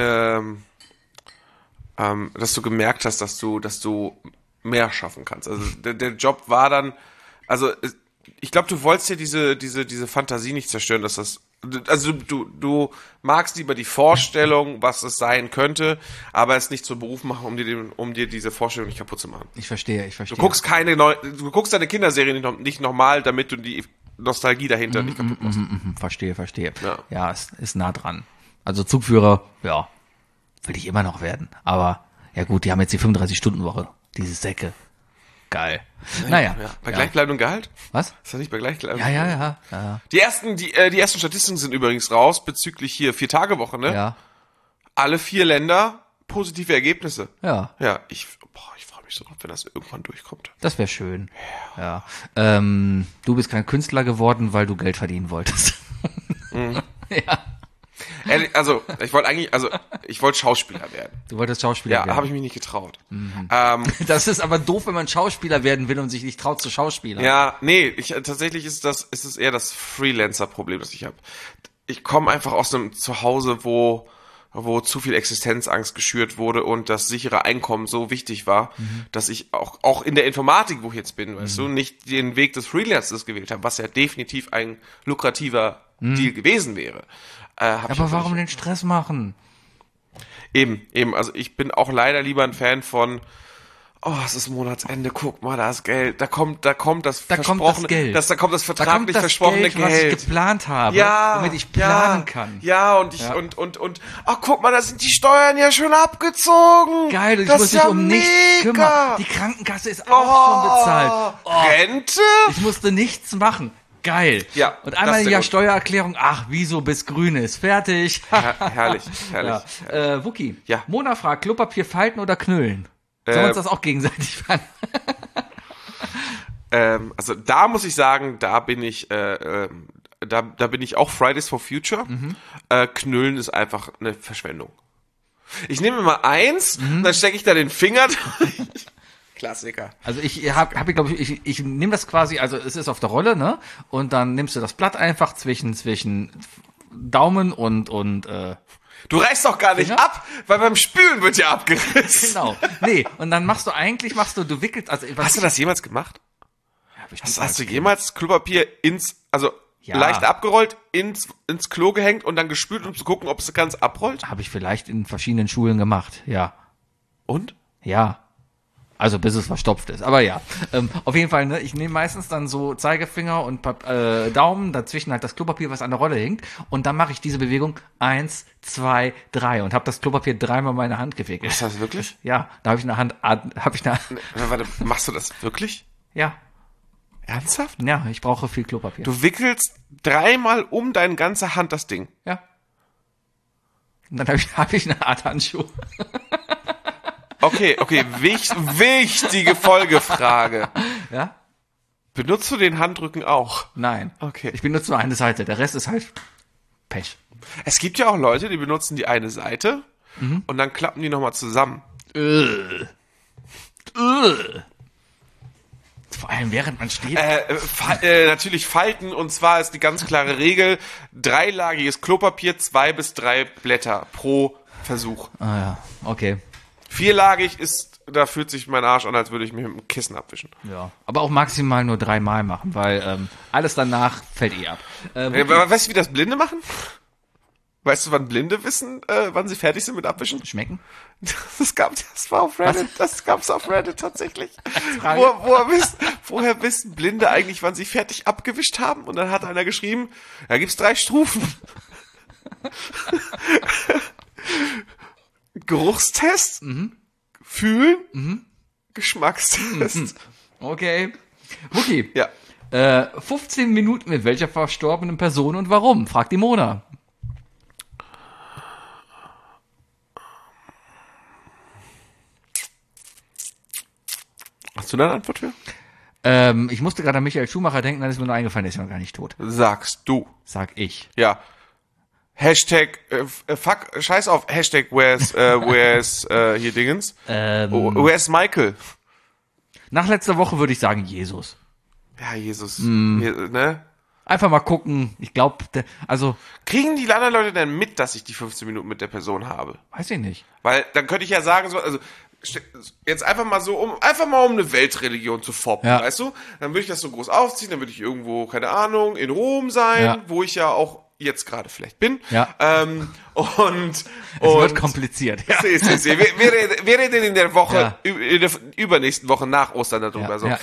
Speaker 2: dass du gemerkt hast, dass du mehr schaffen kannst. Also der Job war dann, also ich glaube, du wolltest ja diese Fantasie nicht zerstören, dass das, also du magst lieber die Vorstellung, was es sein könnte, aber es nicht zum Beruf machen, um dir diese Vorstellung nicht kaputt zu machen.
Speaker 4: Ich verstehe.
Speaker 2: Du guckst deine Kinderserie nicht nochmal, damit du die Nostalgie dahinter nicht kaputt machst.
Speaker 4: Verstehe. Ja, ist nah dran. Also Zugführer, ja, will ich immer noch werden. Aber ja gut, die haben jetzt die 35-Stunden-Woche. Diese Säcke. Geil. Naja.
Speaker 2: Ja. Bei gleichbleibendem Gehalt?
Speaker 4: Was?
Speaker 2: Ist das nicht bei gleichbleibendem
Speaker 4: Gehalt? Ja.
Speaker 2: Die ersten Statistiken sind übrigens raus, bezüglich hier 4-Tage-Woche, ne?
Speaker 4: Ja.
Speaker 2: Alle 4 Länder positive Ergebnisse.
Speaker 4: Ja.
Speaker 2: Ja, ich freue mich so drauf, wenn das irgendwann durchkommt.
Speaker 4: Das wäre schön. Ja. Du bist kein Künstler geworden, weil du Geld verdienen wolltest.
Speaker 2: Mhm.
Speaker 4: Ja.
Speaker 2: Ehrlich, also, ich wollte Schauspieler werden.
Speaker 4: Du wolltest Schauspieler werden?
Speaker 2: Ja, habe ich mich nicht getraut.
Speaker 4: Mhm. Das ist aber doof, wenn man Schauspieler werden will und sich nicht traut zu Schauspielern.
Speaker 2: Ja, nee, tatsächlich ist es eher das Freelancer-Problem, das ich habe. Ich komme einfach aus einem Zuhause, wo zu viel Existenzangst geschürt wurde und das sichere Einkommen so wichtig war, dass ich auch in der Informatik, wo ich jetzt bin, weißt du, nicht den Weg des Freelancers gewählt habe, was ja definitiv ein lukrativer Deal gewesen wäre.
Speaker 4: Aber warum den Stress machen?
Speaker 2: Eben. Also ich bin auch leider lieber ein Fan von, es ist Monatsende, guck mal, da ist Geld, da kommt das versprochene Geld. Da kommt das vertraglich versprochene Geld.
Speaker 4: Was ich geplant habe, damit ich planen kann.
Speaker 2: Ja, und guck mal, da sind die Steuern ja schon abgezogen.
Speaker 4: Geil, ich muss mich um nichts kümmern. Die Krankenkasse ist auch schon bezahlt.
Speaker 2: Rente?
Speaker 4: Ich musste nichts machen. Geil.
Speaker 2: Ja.
Speaker 4: Und einmal im Jahr Steuererklärung, wieso bis grün ist. Fertig.
Speaker 2: Herrlich.
Speaker 4: Ja. Wookie.
Speaker 2: Ja.
Speaker 4: Mona fragt, Klopapier falten oder knüllen? Sollen wir uns das auch gegenseitig fragen?
Speaker 2: Also da muss ich sagen, da bin ich auch Fridays for Future. Knüllen ist einfach eine Verschwendung. Ich nehme mal eins, dann stecke ich da den Finger durch. Klassiker.
Speaker 4: Also ich glaube ich nehme das quasi, also es ist auf der Rolle, ne? Und dann nimmst du das Blatt einfach zwischen Daumen und
Speaker 2: Du reißt doch gar nicht ab, weil beim Spülen wird ja abgerissen.
Speaker 4: Genau. Nee, und dann du wickelst, also
Speaker 2: hast du das jemals gemacht? Ja, hast du jemals Klopapier leicht abgerollt, ins Klo gehängt und dann gespült, um zu gucken, ob es ganz abrollt?
Speaker 4: Habe ich vielleicht in verschiedenen Schulen gemacht, ja.
Speaker 2: Und?
Speaker 4: Ja. Also bis es verstopft ist, aber ja. Auf jeden Fall, ne, ich nehme meistens dann so Zeigefinger und Daumen, dazwischen halt das Klopapier, was an der Rolle hängt, und dann mache ich diese Bewegung 1, 2, 3 und habe das Klopapier 3-mal in meine Hand gewickelt.
Speaker 2: Ist das wirklich?
Speaker 4: Ja, da habe ich eine Hand.
Speaker 2: Warte, machst du das wirklich?
Speaker 4: Ja.
Speaker 2: Ernsthaft?
Speaker 4: Ja, ich brauche viel Klopapier.
Speaker 2: Du wickelst 3-mal um deine ganze Hand das Ding.
Speaker 4: Ja. Und dann hab ich eine Art Handschuh.
Speaker 2: Okay, wichtige Folgefrage.
Speaker 4: Ja?
Speaker 2: Benutzt du den Handrücken auch?
Speaker 4: Nein.
Speaker 2: Okay.
Speaker 4: Ich benutze nur eine Seite, der Rest ist halt Pech.
Speaker 2: Es gibt ja auch Leute, die benutzen die eine Seite und dann klappen die nochmal zusammen.
Speaker 4: Vor allem während man steht.
Speaker 2: Natürlich falten, und zwar ist die ganz klare Regel, 3-lagiges Klopapier, 2 bis 3 Blätter pro Versuch.
Speaker 4: Ah ja, okay.
Speaker 2: 4-lagig da fühlt sich mein Arsch an, als würde ich mich mit dem Kissen abwischen.
Speaker 4: Ja, aber auch maximal nur 3-mal machen, weil alles danach fällt ab.
Speaker 2: Weißt du, wie das Blinde machen? Weißt du, wann Blinde wissen, wann sie fertig sind mit Abwischen?
Speaker 4: Schmecken?
Speaker 2: Das war auf Reddit. Das gab's auf Reddit tatsächlich. Woher wissen Blinde eigentlich, wann sie fertig abgewischt haben? Und dann hat einer geschrieben, da gibt's 3 Stufen. Geruchstest, Fühlen, Geschmackstest.
Speaker 4: Okay. Wookie.
Speaker 2: Ja.
Speaker 4: 15 Minuten mit welcher verstorbenen Person und warum? Fragt die Mona.
Speaker 2: Hast du da eine Antwort für?
Speaker 4: Ich musste gerade an Michael Schumacher denken, dann ist mir nur eingefallen, der ist ja noch gar nicht tot.
Speaker 2: Sagst du.
Speaker 4: Sag ich.
Speaker 2: Ja. Hashtag, fuck, scheiß auf Hashtag where's hier Dingens. Where's Michael?
Speaker 4: Nach letzter Woche würde ich sagen Jesus.
Speaker 2: Ja, Jesus. Ne?
Speaker 4: Einfach mal gucken. Ich glaube,
Speaker 2: kriegen die anderen Leute denn mit, dass ich die 15 Minuten mit der Person habe?
Speaker 4: Weiß ich nicht.
Speaker 2: Weil dann könnte ich ja sagen, so, also jetzt einfach mal um eine Weltreligion zu foppen,
Speaker 4: ja.
Speaker 2: Weißt du? Dann würde ich das so groß aufziehen, dann würde ich irgendwo, keine Ahnung, in Rom sein, wo ich ja auch jetzt gerade vielleicht bin.
Speaker 4: Ja.
Speaker 2: Und
Speaker 4: es wird kompliziert. Ja.
Speaker 2: Wir reden in der Woche, in der übernächsten Woche nach Ostern darüber.
Speaker 4: Ja.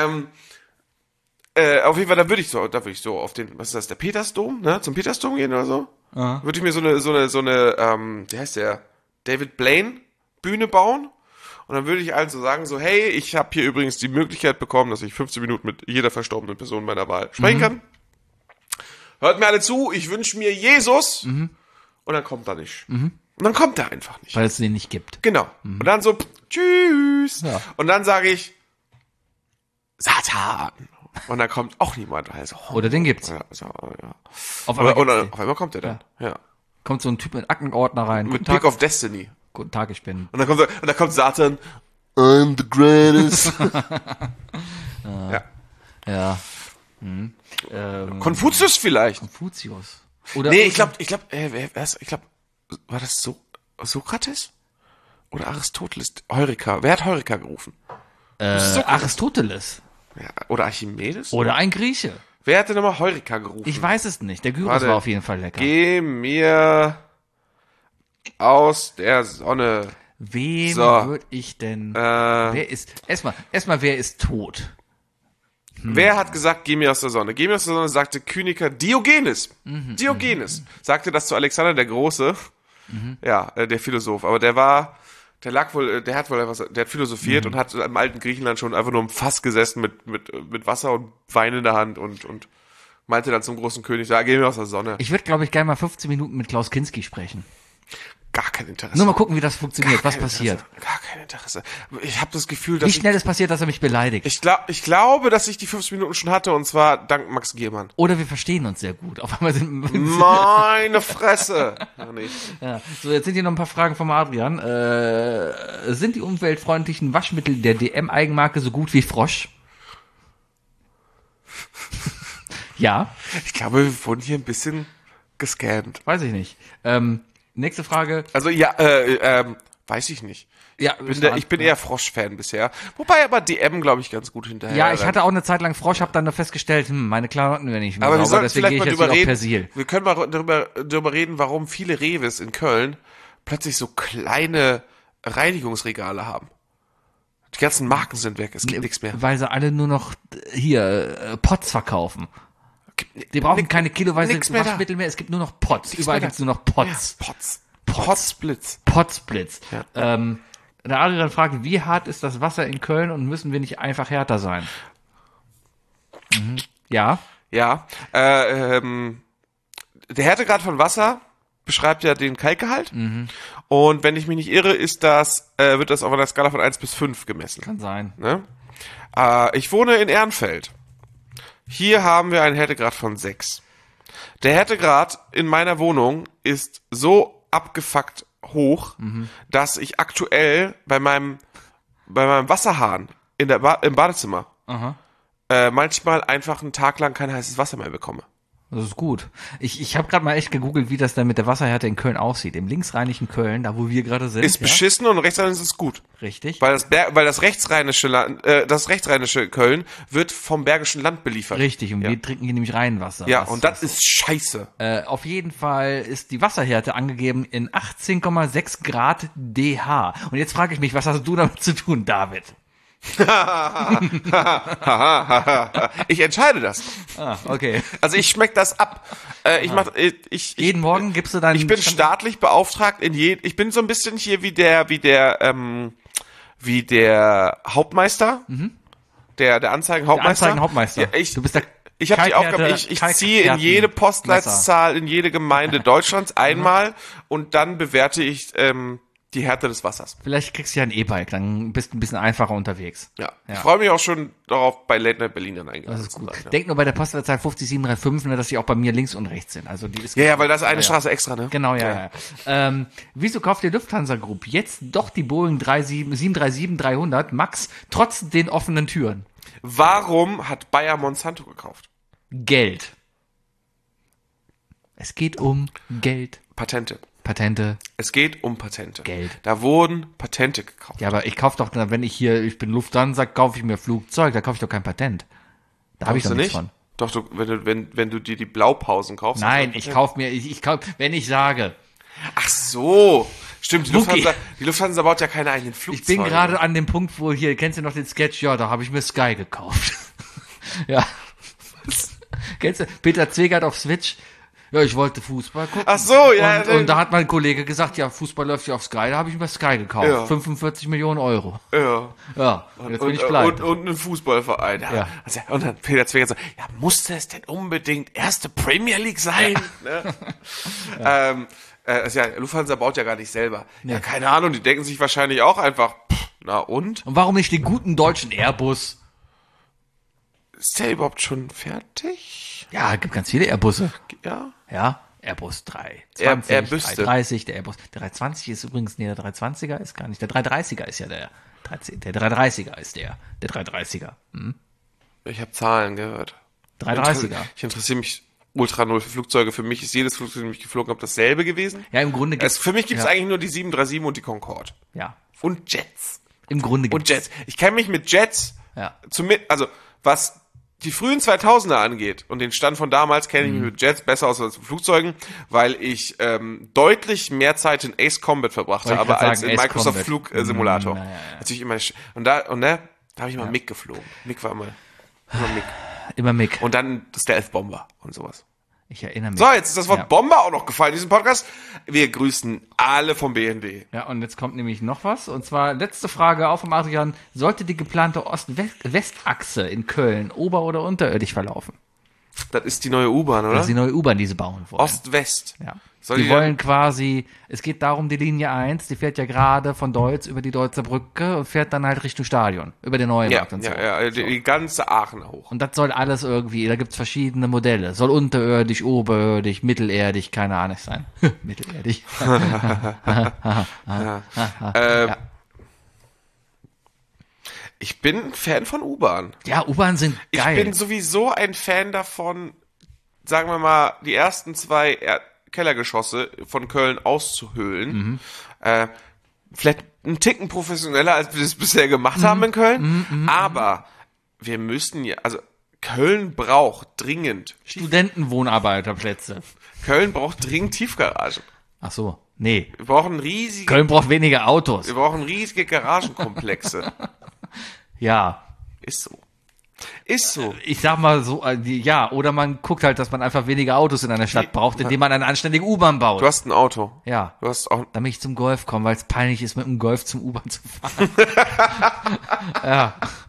Speaker 2: Auf jeden Fall, da würde ich so auf den, was ist das, der Petersdom, ne? Zum Petersdom gehen oder so.
Speaker 4: Aha.
Speaker 2: Würde ich mir so eine, wie heißt der? David Blaine Bühne bauen. Und dann würde ich allen so sagen, so, hey, ich habe hier übrigens die Möglichkeit bekommen, dass ich 15 Minuten mit jeder verstorbenen Person meiner Wahl sprechen kann. Hört mir alle zu, ich wünsche mir Jesus. Und dann kommt er nicht. Und dann kommt er einfach nicht.
Speaker 4: Weil es den nicht gibt.
Speaker 2: Genau. Und dann so, tschüss.
Speaker 4: Ja.
Speaker 2: Und dann sage ich, Satan. Und dann kommt auch niemand. Also,
Speaker 4: oder den gibt's.
Speaker 2: Ja.
Speaker 4: Auf
Speaker 2: einmal kommt er dann. Ja.
Speaker 4: Kommt so ein Typ mit Aktenordner rein.
Speaker 2: Mit Pick of Destiny.
Speaker 4: Guten Tag, ich bin.
Speaker 2: Und dann kommt Satan. I'm the greatest.
Speaker 4: Ja.
Speaker 2: Konfuzius vielleicht.
Speaker 4: Konfuzius. Oder
Speaker 2: nee, ich glaube, war das Sokrates? Oder Aristoteles? Heureka. Wer hat Heureka gerufen?
Speaker 4: Aristoteles.
Speaker 2: Ja, oder Archimedes?
Speaker 4: Oder ein Grieche.
Speaker 2: Wer hat denn nochmal Heureka gerufen?
Speaker 4: Ich weiß es nicht. Der Gyros war auf jeden Fall lecker.
Speaker 2: Geh mir aus der Sonne.
Speaker 4: Wem würde ich denn... wer ist... Erstmal, wer ist tot?
Speaker 2: Wer hat gesagt, geh mir aus der Sonne? Geh mir aus der Sonne, sagte Kyniker Diogenes. Diogenes sagte das zu Alexander der Große. Ja, der Philosoph. Aber der hat philosophiert und hat im alten Griechenland schon einfach nur im Fass gesessen mit Wasser und Wein in der Hand und meinte dann zum großen König, ja, geh mir aus der Sonne.
Speaker 4: Ich würde, glaube ich, gerne mal 15 Minuten mit Klaus Kinski sprechen.
Speaker 2: Gar kein Interesse.
Speaker 4: Nur mal gucken, wie das funktioniert, was passiert.
Speaker 2: Gar kein Interesse. Ich habe das Gefühl, dass
Speaker 4: wie schnell es passiert, dass er mich beleidigt.
Speaker 2: Ich glaube, dass ich die 15 Minuten schon hatte, und zwar dank Max Giermann.
Speaker 4: Oder wir verstehen uns sehr gut. Auf einmal
Speaker 2: meine Fresse. Ja, nicht.
Speaker 4: Ja. So, jetzt sind hier noch ein paar Fragen vom Adrian. Sind die umweltfreundlichen Waschmittel der DM-Eigenmarke so gut wie Frosch? Ja.
Speaker 2: Ich glaube, wir wurden hier ein bisschen gescammt.
Speaker 4: Weiß ich nicht. Nächste Frage.
Speaker 2: Also weiß ich nicht.
Speaker 4: Ja,
Speaker 2: ich bin eher Frosch-Fan bisher. Wobei aber DM, glaube ich, ganz gut hinterher.
Speaker 4: Ja, ich hatte auch eine Zeit lang Frosch, habe dann nur festgestellt, meine Klamotten werden nicht mehr
Speaker 2: aber
Speaker 4: sauber, deswegen gehe ich jetzt wieder auf Persil.
Speaker 2: Wir können mal darüber reden, warum viele Rewes in Köln plötzlich so kleine Reinigungsregale haben. Die ganzen Marken sind weg, es gibt nichts mehr.
Speaker 4: Weil sie alle nur noch Pots verkaufen. Die brauchen keine kiloweise Waschmittel mehr, es gibt nur noch Pots. Überall gibt es nur noch Pots.
Speaker 2: Ja, Potsblitz.
Speaker 4: Potsblitz.
Speaker 2: Ja.
Speaker 4: Der Adrian fragt, wie hart ist das Wasser in Köln und müssen wir nicht einfach härter sein? Mhm. Ja.
Speaker 2: Ja. Der Härtegrad von Wasser beschreibt ja den Kalkgehalt. Mhm. Und wenn ich mich nicht irre, wird das auf einer Skala von 1 bis 5 gemessen.
Speaker 4: Kann sein.
Speaker 2: Ne? Ich wohne in Ehrenfeld. Hier haben wir einen Härtegrad von 6. Der Härtegrad in meiner Wohnung ist so abgefuckt hoch, dass ich aktuell bei meinem Wasserhahn im Badezimmer manchmal einfach einen Tag lang kein heißes Wasser mehr bekomme.
Speaker 4: Das ist gut. Ich habe gerade mal echt gegoogelt, wie das denn mit der Wasserhärte in Köln aussieht. Im linksrheinischen Köln, da wo wir gerade sind.
Speaker 2: Ist beschissen und rechtsrheinisch ist gut.
Speaker 4: Richtig.
Speaker 2: Weil das rechtsrheinische Köln wird vom Bergischen Land beliefert.
Speaker 4: Richtig, und wir trinken hier nämlich Rheinwasser.
Speaker 2: Ja, und das ist scheiße.
Speaker 4: Auf jeden Fall ist die Wasserhärte angegeben in 18,6 Grad DH. Und jetzt frage ich mich, was hast du damit zu tun, David?
Speaker 2: Ich entscheide das.
Speaker 4: Okay.
Speaker 2: Also ich schmeck das ab.
Speaker 4: Jeden Morgen gibst du dann.
Speaker 2: Ich bin staatlich beauftragt ich bin so ein bisschen hier wie der Hauptmeister. Der Anzeigenhauptmeister.
Speaker 4: Ja,
Speaker 2: du bist ich habe die Aufgabe, ich ziehe in jede Postleitzahl, in jede Gemeinde Deutschlands einmal und dann bewerte ich die Härte des Wassers.
Speaker 4: Vielleicht kriegst du ja ein E-Bike, dann bist du ein bisschen einfacher unterwegs.
Speaker 2: Ja. Ich freue mich auch schon darauf, bei Late Night Berlin dann eingeladen
Speaker 4: zu sein. Ja. Denk nur bei der Postleitzahl 50735, dass die auch bei mir links und rechts sind. Also die ist
Speaker 2: weil das ist eine Straße extra, ne?
Speaker 4: Genau, ja. Wieso kauft die Lufthansa Group jetzt doch die Boeing 737-300 MAX trotz den offenen Türen?
Speaker 2: Warum hat Bayer Monsanto gekauft?
Speaker 4: Geld. Es geht um Geld.
Speaker 2: Patente. Es geht um Patente.
Speaker 4: Geld.
Speaker 2: Da wurden Patente gekauft.
Speaker 4: Ja, aber ich kaufe doch, wenn ich bin Lufthansa, kaufe ich mir Flugzeug, da kaufe ich doch kein Patent. Da habe ich doch nichts von.
Speaker 2: Doch, wenn du dir die Blaupausen kaufst.
Speaker 4: Nein, ich kaufe mir, wenn ich sage.
Speaker 2: Ach so. Stimmt, die Lufthansa baut ja keine eigenen Flugzeuge.
Speaker 4: Ich bin gerade an dem Punkt, wo kennst du noch den Sketch? Ja, da habe ich mir Sky gekauft. Ja. Kennst du, Peter Zwegert auf Switch? Ja, ich wollte Fußball gucken.
Speaker 2: Ach so, ja.
Speaker 4: Und da hat mein Kollege gesagt, ja, Fußball läuft ja auf Sky, da habe ich mir Sky gekauft. Ja. 45 Millionen Euro. Ja, und jetzt bin ich pleite.
Speaker 2: Und einen Fußballverein. Ja. Und dann Peter Zwegert sagt, ja, musste es denn unbedingt erste Premier League sein? Ja. Ne? Lufthansa baut ja gar nicht selber. Nee. Ja, keine Ahnung, die denken sich wahrscheinlich auch einfach, na und?
Speaker 4: Und warum nicht den guten deutschen Airbus?
Speaker 2: Ist der überhaupt schon fertig?
Speaker 4: Ja, gibt ganz viele Airbusse.
Speaker 2: Ja,
Speaker 4: Airbus 320, 330, der Airbus. Der 320 ist übrigens, der 320er ist gar nicht, der 330er ist ja der 330er ist der 330er.
Speaker 2: Ich habe Zahlen gehört.
Speaker 4: 330er.
Speaker 2: Ich interessiere mich ultra null für Flugzeuge. Für mich ist jedes Flugzeug, das ich geflogen habe, dasselbe gewesen.
Speaker 4: Ja, im Grunde gibt's.
Speaker 2: Für mich gibt es eigentlich nur die 737 und die Concorde.
Speaker 4: Ja.
Speaker 2: Und Jets.
Speaker 4: Im Grunde gibt's.
Speaker 2: Und Jets. Ich kenne mich mit Jets, also was die frühen 2000er angeht und den Stand von damals kenne ich mich mit Jets besser aus als mit Flugzeugen, weil ich deutlich mehr Zeit in Ace Combat verbracht habe als in Microsoft Flugsimulator. Natürlich immer und da habe ich immer MiG geflogen. MiG war immer MiG.
Speaker 4: Immer MiG.
Speaker 2: Und dann Stealth Bomber und sowas.
Speaker 4: Ich erinnere mich.
Speaker 2: So, jetzt ist das Wort Bomber auch noch gefallen in diesem Podcast. Wir grüßen alle vom BND.
Speaker 4: Ja, und jetzt kommt nämlich noch was. Und zwar letzte Frage auch vom Adrian. Sollte die geplante Ost-West-Achse in Köln ober- oder unterirdisch verlaufen?
Speaker 2: Das ist die neue U-Bahn, oder?
Speaker 4: Das ist die neue U-Bahn, die sie bauen wollen.
Speaker 2: Ost-West.
Speaker 4: Ja. Die wollen quasi, es geht darum, die Linie 1, die fährt ja gerade von Deutz über die Deutzer Brücke und fährt dann halt Richtung Stadion, über den Neumarkt und so.
Speaker 2: Ja, die ganze Aachen hoch.
Speaker 4: Und das soll alles irgendwie, da gibt's verschiedene Modelle. Soll unterirdisch, oberirdisch, mittelerdisch, keine Ahnung sein. Mittelerdisch.
Speaker 2: Ich bin ein Fan von U-Bahn.
Speaker 4: Ja, U-Bahn sind geil.
Speaker 2: Ich bin sowieso ein Fan davon, sagen wir mal, die ersten 2 Kellergeschosse von Köln auszuhöhlen. Vielleicht einen Ticken professioneller, als wir das bisher gemacht haben in Köln. Aber wir müssen ja, also Köln braucht dringend
Speaker 4: Studentenwohnarbeiterplätze.
Speaker 2: Köln braucht dringend Tiefgaragen.
Speaker 4: Ach so, nee.
Speaker 2: Wir brauchen riesige...
Speaker 4: Köln braucht weniger Autos.
Speaker 2: Wir brauchen riesige Garagenkomplexe.
Speaker 4: Ja.
Speaker 2: Ist so. Ist so.
Speaker 4: Ich sag mal so, ja, oder man guckt halt, dass man einfach weniger Autos in einer Stadt braucht, indem man eine anständige U-Bahn baut.
Speaker 2: Du hast ein Auto.
Speaker 4: Ja.
Speaker 2: Du hast auch...
Speaker 4: Damit ich zum Golf komme, weil es peinlich ist, mit dem Golf zum U-Bahn zu fahren. Ja.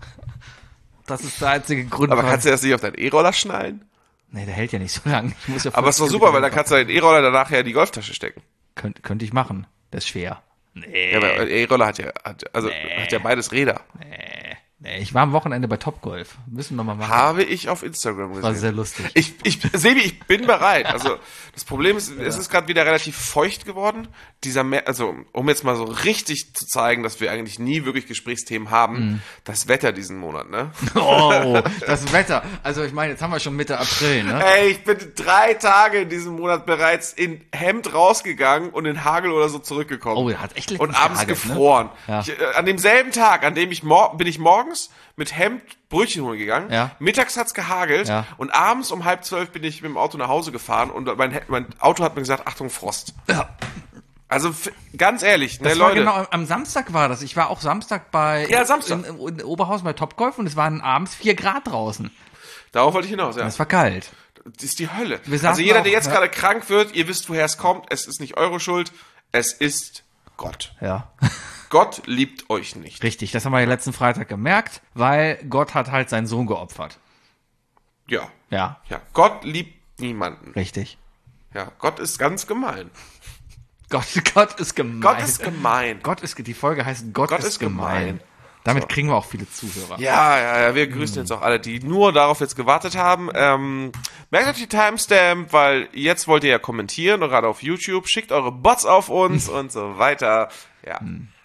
Speaker 4: Das ist der einzige Grund.
Speaker 2: Aber kannst du das nicht auf deinen E-Roller schnallen?
Speaker 4: Nee, der hält ja nicht so lange.
Speaker 2: Aber es ist doch super, weil da kannst du den E-Roller danach ja in die Golftasche stecken.
Speaker 4: Könnte ich machen. Das ist schwer. Nee.
Speaker 2: Ja, aber E-Roller hat ja beides Räder.
Speaker 4: Nee, ich war am Wochenende bei Topgolf. Müssen wir mal machen.
Speaker 2: Habe ich auf Instagram gesehen.
Speaker 4: War sehr lustig.
Speaker 2: Sebi, ich bin bereit. Also, das Problem ist, es ist gerade wieder relativ feucht geworden. Also, um jetzt mal so richtig zu zeigen, dass wir eigentlich nie wirklich Gesprächsthemen haben, das Wetter diesen Monat, ne?
Speaker 4: Oh, das Wetter. Also, ich meine, jetzt haben wir schon Mitte April, ne?
Speaker 2: Ey, ich bin 3 Tage in diesem Monat bereits in Hemd rausgegangen und in Hagel oder so zurückgekommen.
Speaker 4: Oh, der hat echt letztens
Speaker 2: und abends
Speaker 4: gehagelt,
Speaker 2: gefroren.
Speaker 4: Ne? Ja.
Speaker 2: An demselben Tag, an dem bin ich morgens mit Hemd Brötchen holen gegangen.
Speaker 4: Ja.
Speaker 2: Mittags hat's gehagelt und abends um 11:30 bin ich mit dem Auto nach Hause gefahren und mein Auto hat mir gesagt, Achtung, Frost. Ja. Also ganz ehrlich,
Speaker 4: das
Speaker 2: ne,
Speaker 4: war
Speaker 2: Leute.
Speaker 4: Genau, am Samstag war das. Ich war auch Samstag in Oberhausen bei Topgolf und es waren abends 4 Grad draußen.
Speaker 2: Darauf wollte ich hinaus, ja.
Speaker 4: Das war kalt.
Speaker 2: Das ist die Hölle.
Speaker 4: Also
Speaker 2: jeder, der jetzt gerade krank wird, ihr wisst, woher es kommt. Es ist nicht eure Schuld. Es ist Gott.
Speaker 4: Ja.
Speaker 2: Gott liebt euch nicht.
Speaker 4: Richtig, das haben wir ja letzten Freitag gemerkt, weil Gott hat halt seinen Sohn geopfert.
Speaker 2: Ja.
Speaker 4: Ja.
Speaker 2: Ja. Gott liebt niemanden.
Speaker 4: Richtig.
Speaker 2: Ja. Gott ist ganz gemein.
Speaker 4: Gott ist gemein.
Speaker 2: Gott ist gemein.
Speaker 4: Die Folge heißt Gott ist gemein. Damit kriegen wir auch viele Zuhörer.
Speaker 2: Ja, wir grüßen jetzt auch alle, die nur darauf jetzt gewartet haben. Merkt euch die Timestamp, weil jetzt wollt ihr ja kommentieren, und gerade auf YouTube. Schickt eure Bots auf uns und so weiter. Ja.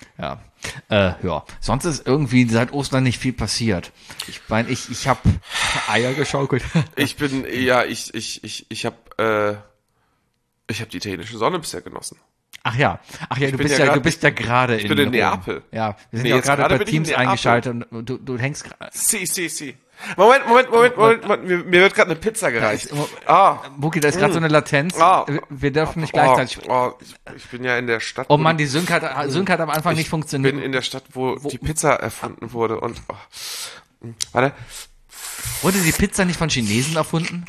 Speaker 4: Ja. Sonst ist irgendwie seit Ostern nicht viel passiert. Ich meine, ich habe Eier geschaukelt.
Speaker 2: Ich habe die italienische Sonne bisher genossen.
Speaker 4: Ach ja, du bist ja gerade in
Speaker 2: Neapel.
Speaker 4: Ja, wir sind ja gerade bei Teams eingeschaltet und du hängst gerade.
Speaker 2: Si. Moment. Mir wird gerade eine Pizza gereicht.
Speaker 4: Buki, da ist gerade so eine Latenz. Wir dürfen nicht gleichzeitig.
Speaker 2: Ich bin ja in der Stadt.
Speaker 4: Oh Mann, die Sync hat am Anfang nicht funktioniert.
Speaker 2: Ich bin in der Stadt, wo die Pizza erfunden wurde und warte.
Speaker 4: Wurde die Pizza nicht von Chinesen erfunden?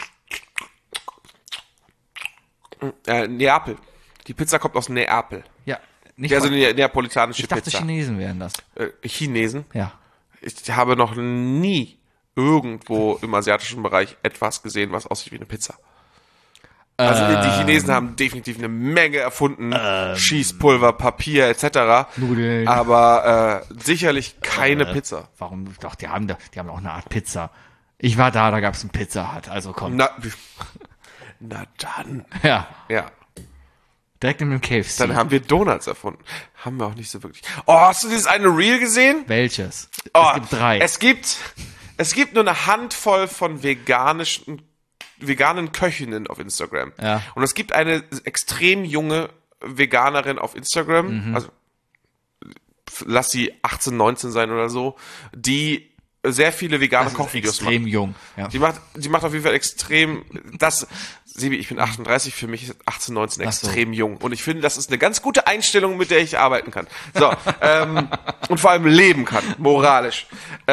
Speaker 2: Neapel. Die Pizza kommt aus Neapel.
Speaker 4: Ja,
Speaker 2: nicht also eine neapolitanische Pizza.
Speaker 4: Ich dachte, Chinesen wären das.
Speaker 2: Chinesen?
Speaker 4: Ja.
Speaker 2: Ich habe noch nie irgendwo im asiatischen Bereich etwas gesehen, was aussieht wie eine Pizza. Also die Chinesen haben definitiv eine Menge erfunden. Schießpulver, Papier etc.
Speaker 4: Nudeln.
Speaker 2: Aber sicherlich keine Pizza.
Speaker 4: Warum? Doch, die haben auch eine Art Pizza. Ich war da gab es einen Pizza Hut, also komm.
Speaker 2: Na dann.
Speaker 4: Ja.
Speaker 2: Ja.
Speaker 4: Direkt in dem KFC.
Speaker 2: Dann haben wir Donuts erfunden. Haben wir auch nicht so wirklich. Oh, hast du dieses eine Reel gesehen?
Speaker 4: Welches?
Speaker 2: Es
Speaker 4: gibt 3.
Speaker 2: Es gibt nur eine Handvoll von veganen Köchinnen auf Instagram.
Speaker 4: Ja.
Speaker 2: Und es gibt eine extrem junge Veganerin auf Instagram, also lass sie 18, 19 sein oder so, die sehr viele vegane Kochvideos macht.
Speaker 4: Extrem jung. Ja.
Speaker 2: Die macht auf jeden Fall extrem, Sebi, ich bin 38, für mich ist 18, 19 extrem jung. Und ich finde, das ist eine ganz gute Einstellung, mit der ich arbeiten kann. So, und vor allem leben kann, moralisch.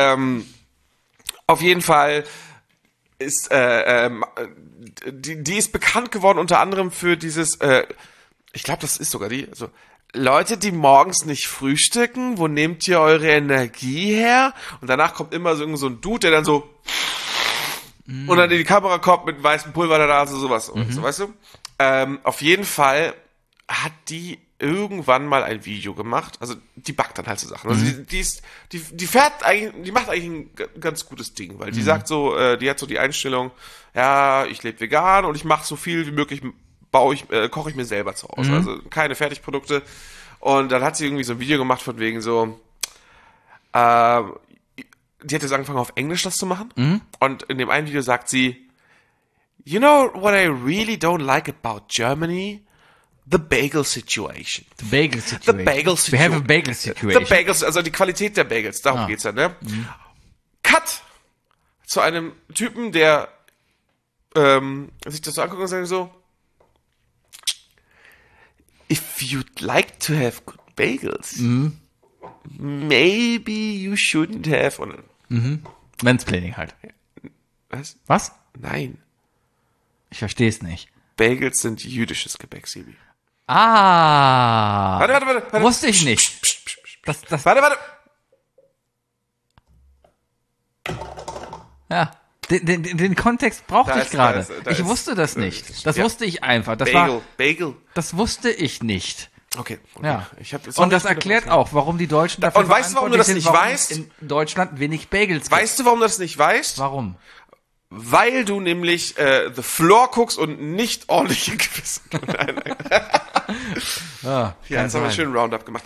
Speaker 2: Auf jeden Fall ist, die ist bekannt geworden unter anderem für dieses, ich glaube, das ist sogar die, also, Leute, die morgens nicht frühstücken, wo nehmt ihr eure Energie her? Und danach kommt immer so ein Dude, der dann so und dann in die Kamera kommt mit weißem Pulver in der Nase, sowas. Und so, weißt du? Auf jeden Fall hat die irgendwann mal ein Video gemacht. Also die backt dann halt so Sachen. Also die macht eigentlich ein ganz gutes Ding, weil die sagt so, die hat so die Einstellung, ja, ich lebe vegan und ich mache so viel wie möglich koche ich mir selber zu Hause. Also keine Fertigprodukte. Und dann hat sie irgendwie so ein Video gemacht von wegen so, die hat jetzt angefangen auf Englisch das zu machen. Und in dem einen Video sagt sie, You know what I really don't like about Germany? The bagel situation.
Speaker 4: The bagel situation. We have a bagel situation.
Speaker 2: The bagels, also die Qualität der Bagels, darum geht's ja, ne? Cut zu einem Typen, der sich das so anguckt und sagt so, if you'd like to have good bagels, maybe you shouldn't have.
Speaker 4: Mansplaining halt. Was?
Speaker 2: Nein.
Speaker 4: Ich verstehe es nicht.
Speaker 2: Bagels sind jüdisches Gebäck, Sibi.
Speaker 4: Ah.
Speaker 2: Warte.
Speaker 4: Wusste ich nicht.
Speaker 2: Warte.
Speaker 4: Ja. Den Kontext brauchte ich gerade. Ich wusste das nicht. Das wusste ich einfach.
Speaker 2: Bagel.
Speaker 4: Das wusste ich nicht.
Speaker 2: Okay.
Speaker 4: Ja. Und das erklärt auch, warum die Deutschen dafür
Speaker 2: und weißt du, warum du das nicht weißt?
Speaker 4: In Deutschland wenig Bagels gibt.
Speaker 2: Weißt du, warum du das nicht weißt?
Speaker 4: Warum?
Speaker 2: Weil du nämlich The Floor guckst und nicht ordentliche Gewissen. Nein. Ja, jetzt haben wir schön Roundup gemacht.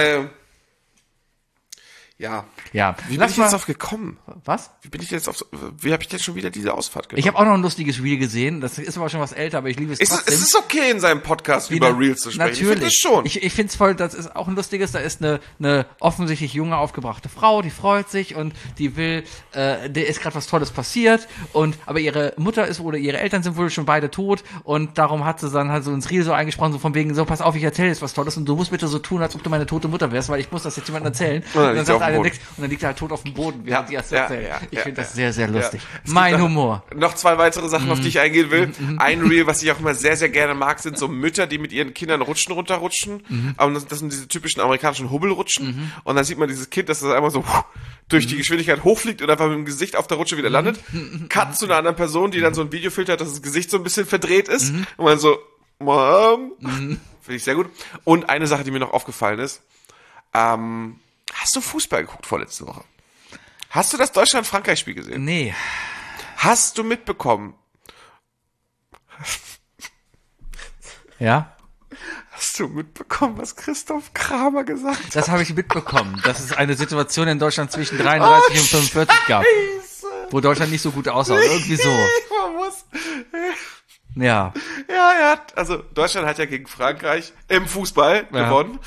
Speaker 2: Ja. Wie bin ich jetzt drauf gekommen?
Speaker 4: Was?
Speaker 2: Wie habe ich jetzt schon wieder diese Ausfahrt genommen?
Speaker 4: Ich habe auch noch ein lustiges Reel gesehen. Das ist aber schon was älter, aber ich liebe es trotzdem.
Speaker 2: Es ist okay, in seinem Podcast über Reels zu sprechen.
Speaker 4: Natürlich.
Speaker 2: Ich finde es schon.
Speaker 4: Ich finde es voll, das ist auch ein lustiges, da ist eine offensichtlich junge, aufgebrachte Frau, die freut sich und die will, der ist gerade was Tolles passiert aber ihre Mutter ist oder ihre Eltern sind wohl schon beide tot und darum hat sie dann halt so ins Reel so eingesprochen, so von wegen, so, pass auf, ich erzähle jetzt was Tolles und du musst bitte so tun, als ob du meine tote Mutter wärst, weil ich muss das jetzt jemandem erzählen. Und dann sagt einer nichts und dann liegt er halt tot auf dem Boden, während sie das erzählt. Ich finde das sehr, sehr lustig. Mein Humor.
Speaker 2: Noch 2 weitere Sachen, auf die ich eingehen will. Ein Reel, was ich auch immer sehr, sehr gerne mag, sind so Mütter, die mit ihren Kindern runterrutschen. Aber das sind diese typischen amerikanischen Hubbelrutschen. Und dann sieht man dieses Kind, dass das einmal so durch die Geschwindigkeit hochfliegt und einfach mit dem Gesicht auf der Rutsche wieder landet. Cut zu einer anderen Person, die dann so ein Video filtert, dass das Gesicht so ein bisschen verdreht ist. Und man so, Mom. Finde ich sehr gut. Und eine Sache, die mir noch aufgefallen ist, hast du Fußball geguckt vorletzte Woche? Hast du das Deutschland-Frankreich-Spiel gesehen?
Speaker 4: Nee.
Speaker 2: Hast du mitbekommen?
Speaker 4: Ja?
Speaker 2: Hast du mitbekommen, was Christoph Kramer gesagt hat?
Speaker 4: Das habe ich mitbekommen, dass es eine Situation in Deutschland zwischen 33 und 45 gab. Wo Deutschland nicht so gut aussah. Irgendwie so. Ja.
Speaker 2: Ja, also Deutschland hat ja gegen Frankreich im Fußball gewonnen.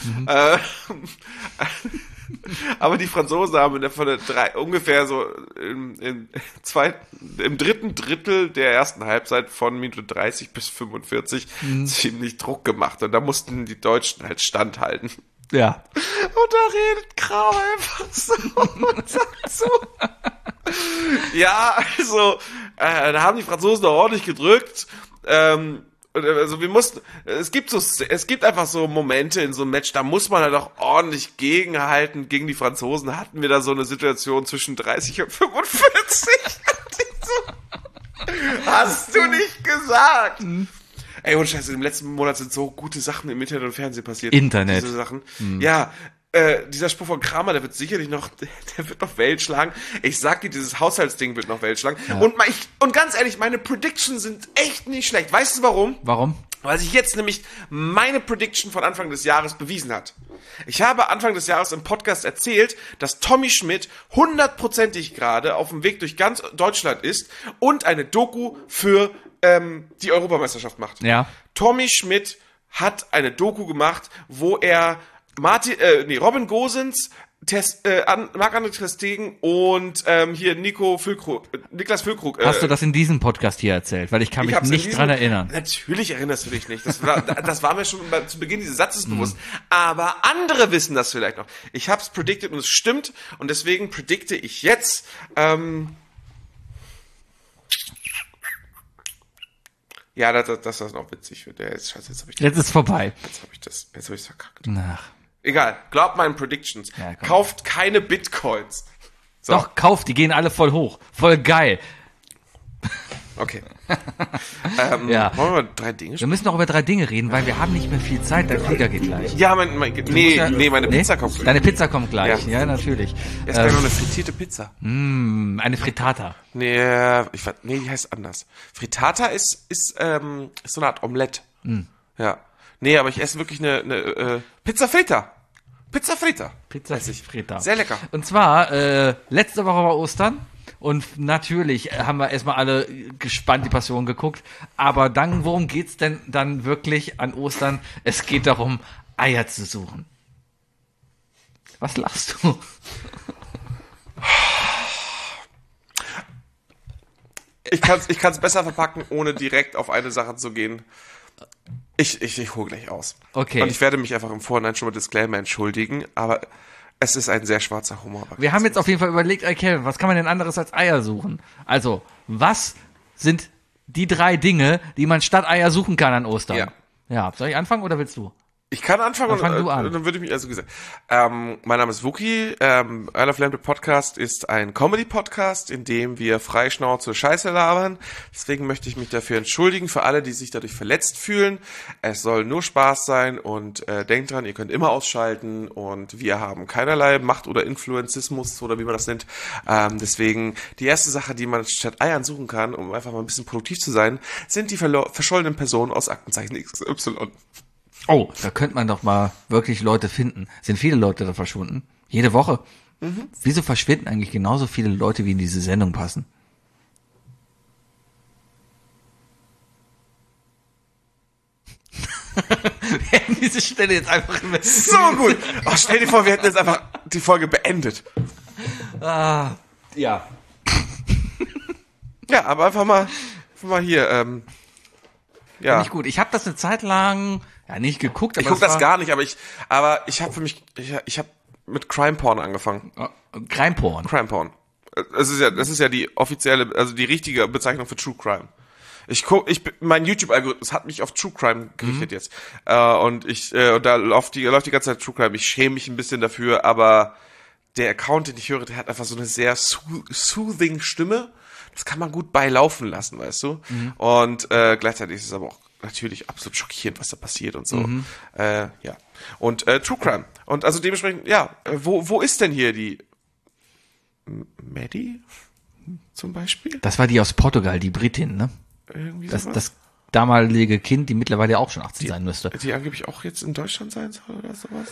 Speaker 2: Aber die Franzosen haben ungefähr so im dritten Drittel der ersten Halbzeit von Minute 30 bis 45 ziemlich Druck gemacht. Und da mussten die Deutschen halt standhalten.
Speaker 4: Ja.
Speaker 2: Und da redet Kramer einfach so und sagt so. Ja, also, da haben die Franzosen doch ordentlich gedrückt. Also es gibt einfach so Momente in so einem Match, da muss man halt auch ordentlich gegenhalten. Gegen die Franzosen hatten wir da so eine Situation zwischen 30 und 45. Hast du nicht gesagt? Ey, und Scheiße, im letzten Monat sind so gute Sachen im Internet und Fernsehen passiert.
Speaker 4: Internet.
Speaker 2: Diese Sachen. Ja, dieser Spruch von Kramer, der wird noch Welt schlagen. Ich sag dir, dieses Haushaltsding wird noch Welt schlagen. Ja. Und ganz ehrlich, meine Predictions sind echt nicht schlecht. Weißt du warum?
Speaker 4: Warum?
Speaker 2: Weil sich jetzt nämlich meine Prediction von Anfang des Jahres bewiesen hat. Ich habe Anfang des Jahres im Podcast erzählt, dass Tommy Schmidt 100%ig gerade auf dem Weg durch ganz Deutschland ist und eine Doku für die Europameisterschaft macht.
Speaker 4: Ja.
Speaker 2: Tommy Schmidt hat eine Doku gemacht, wo er Robin Gosens, Marc-André ter Stegen und hier Niklas Füllkrug.
Speaker 4: Hast du das in diesem Podcast hier erzählt? Weil ich kann mich nicht dran erinnern.
Speaker 2: Natürlich erinnerst du dich nicht. Das war mir schon zu Beginn dieses Satzes bewusst. Aber andere wissen das vielleicht noch. Ich hab's predicted und es stimmt. Und deswegen predikte ich jetzt, ja, das ist noch witzig. Jetzt
Speaker 4: ist vorbei.
Speaker 2: Jetzt hab ich's verkackt.
Speaker 4: Ach.
Speaker 2: Egal, glaubt meinen Predictions. Ja, kauft keine Bitcoins.
Speaker 4: So. Doch, kauft, die gehen alle voll hoch. Voll geil.
Speaker 2: Okay.
Speaker 4: Wollen
Speaker 2: wir über 3 Dinge sprechen?
Speaker 4: Wir müssen noch über 3 Dinge reden, weil wir haben nicht mehr viel Zeit. Dein Flieger geht gleich.
Speaker 2: Ja, meine Pizza kommt gleich.
Speaker 4: Deine Pizza kommt gleich, ja natürlich.
Speaker 2: Jetzt gleich noch eine frittierte Pizza.
Speaker 4: Eine Frittata.
Speaker 2: Nee, die heißt anders. Frittata ist so eine Art Omelette. Ja. Nee, aber ich esse wirklich eine Pizza Fritta. Pizza Fritta.
Speaker 4: Pizza Fritta.
Speaker 2: Sehr lecker.
Speaker 4: Und zwar, letzte Woche war Ostern. Und natürlich haben wir erstmal alle gespannt die Passion geguckt. Aber dann, worum geht's denn dann wirklich an Ostern? Es geht darum, Eier zu suchen. Was lachst du?
Speaker 2: Ich kann's besser verpacken, ohne direkt auf eine Sache zu gehen. Ich hole gleich aus.
Speaker 4: Okay.
Speaker 2: Und ich werde mich einfach im Vorhinein schon mit Disclaimer entschuldigen, aber es ist ein sehr schwarzer Humor.
Speaker 4: Wir haben jetzt auf jeden Fall überlegt, okay, was kann man denn anderes als Eier suchen? Also, was sind die 3 Dinge, die man statt Eier suchen kann an Ostern? Ja, soll ich anfangen oder willst du?
Speaker 2: Ich kann anfangen,
Speaker 4: fang du an.
Speaker 2: Dann würde ich mich, also gesagt, mein Name ist Wookie, I Love Lamp Podcast ist ein Comedy-Podcast, in dem wir Freischnauze Scheiße labern. Deswegen möchte ich mich dafür entschuldigen, für alle, die sich dadurch verletzt fühlen. Es soll nur Spaß sein und denkt dran, ihr könnt immer ausschalten und wir haben keinerlei Macht oder Influenzismus oder wie man das nennt. Deswegen die erste Sache, die man statt Eiern suchen kann, um einfach mal ein bisschen produktiv zu sein, sind die verschollenen Personen aus Aktenzeichen XY.
Speaker 4: Oh, da könnte man doch mal wirklich Leute finden. Sind viele Leute da verschwunden? Jede Woche? Wieso verschwinden eigentlich genauso viele Leute, wie in diese Sendung passen? Wir hätten diese Stelle jetzt einfach...
Speaker 2: So gut. Oh, stell dir vor, wir hätten jetzt einfach die Folge beendet.
Speaker 4: Ja.
Speaker 2: Ja, aber einfach mal hier, ja.
Speaker 4: Nicht gut. Ich habe das eine Zeit lang nicht geguckt.
Speaker 2: Aber ich gucke das gar nicht, aber ich habe ich habe mit Crime Porn angefangen.
Speaker 4: Crime Porn?
Speaker 2: Crime Porn. Das ist ja die offizielle, also die richtige Bezeichnung für True Crime. Mein YouTube-Algorithmus hat mich auf True Crime gerichtet jetzt. Und da läuft die ganze Zeit True Crime. Ich schäme mich ein bisschen dafür, aber der Account, den ich höre, der hat einfach so eine sehr soothing Stimme. Das kann man gut beilaufen lassen, weißt du? Und gleichzeitig ist es aber auch natürlich absolut schockierend, was da passiert und so. Ja. Und True Crime. Und also dementsprechend, wo ist denn hier die Maddie zum Beispiel?
Speaker 4: Das war die aus Portugal, die Britin, ne?
Speaker 2: Irgendwie
Speaker 4: das damalige Kind, die mittlerweile auch schon 18 sein müsste.
Speaker 2: Die angeblich auch jetzt in Deutschland sein soll oder sowas?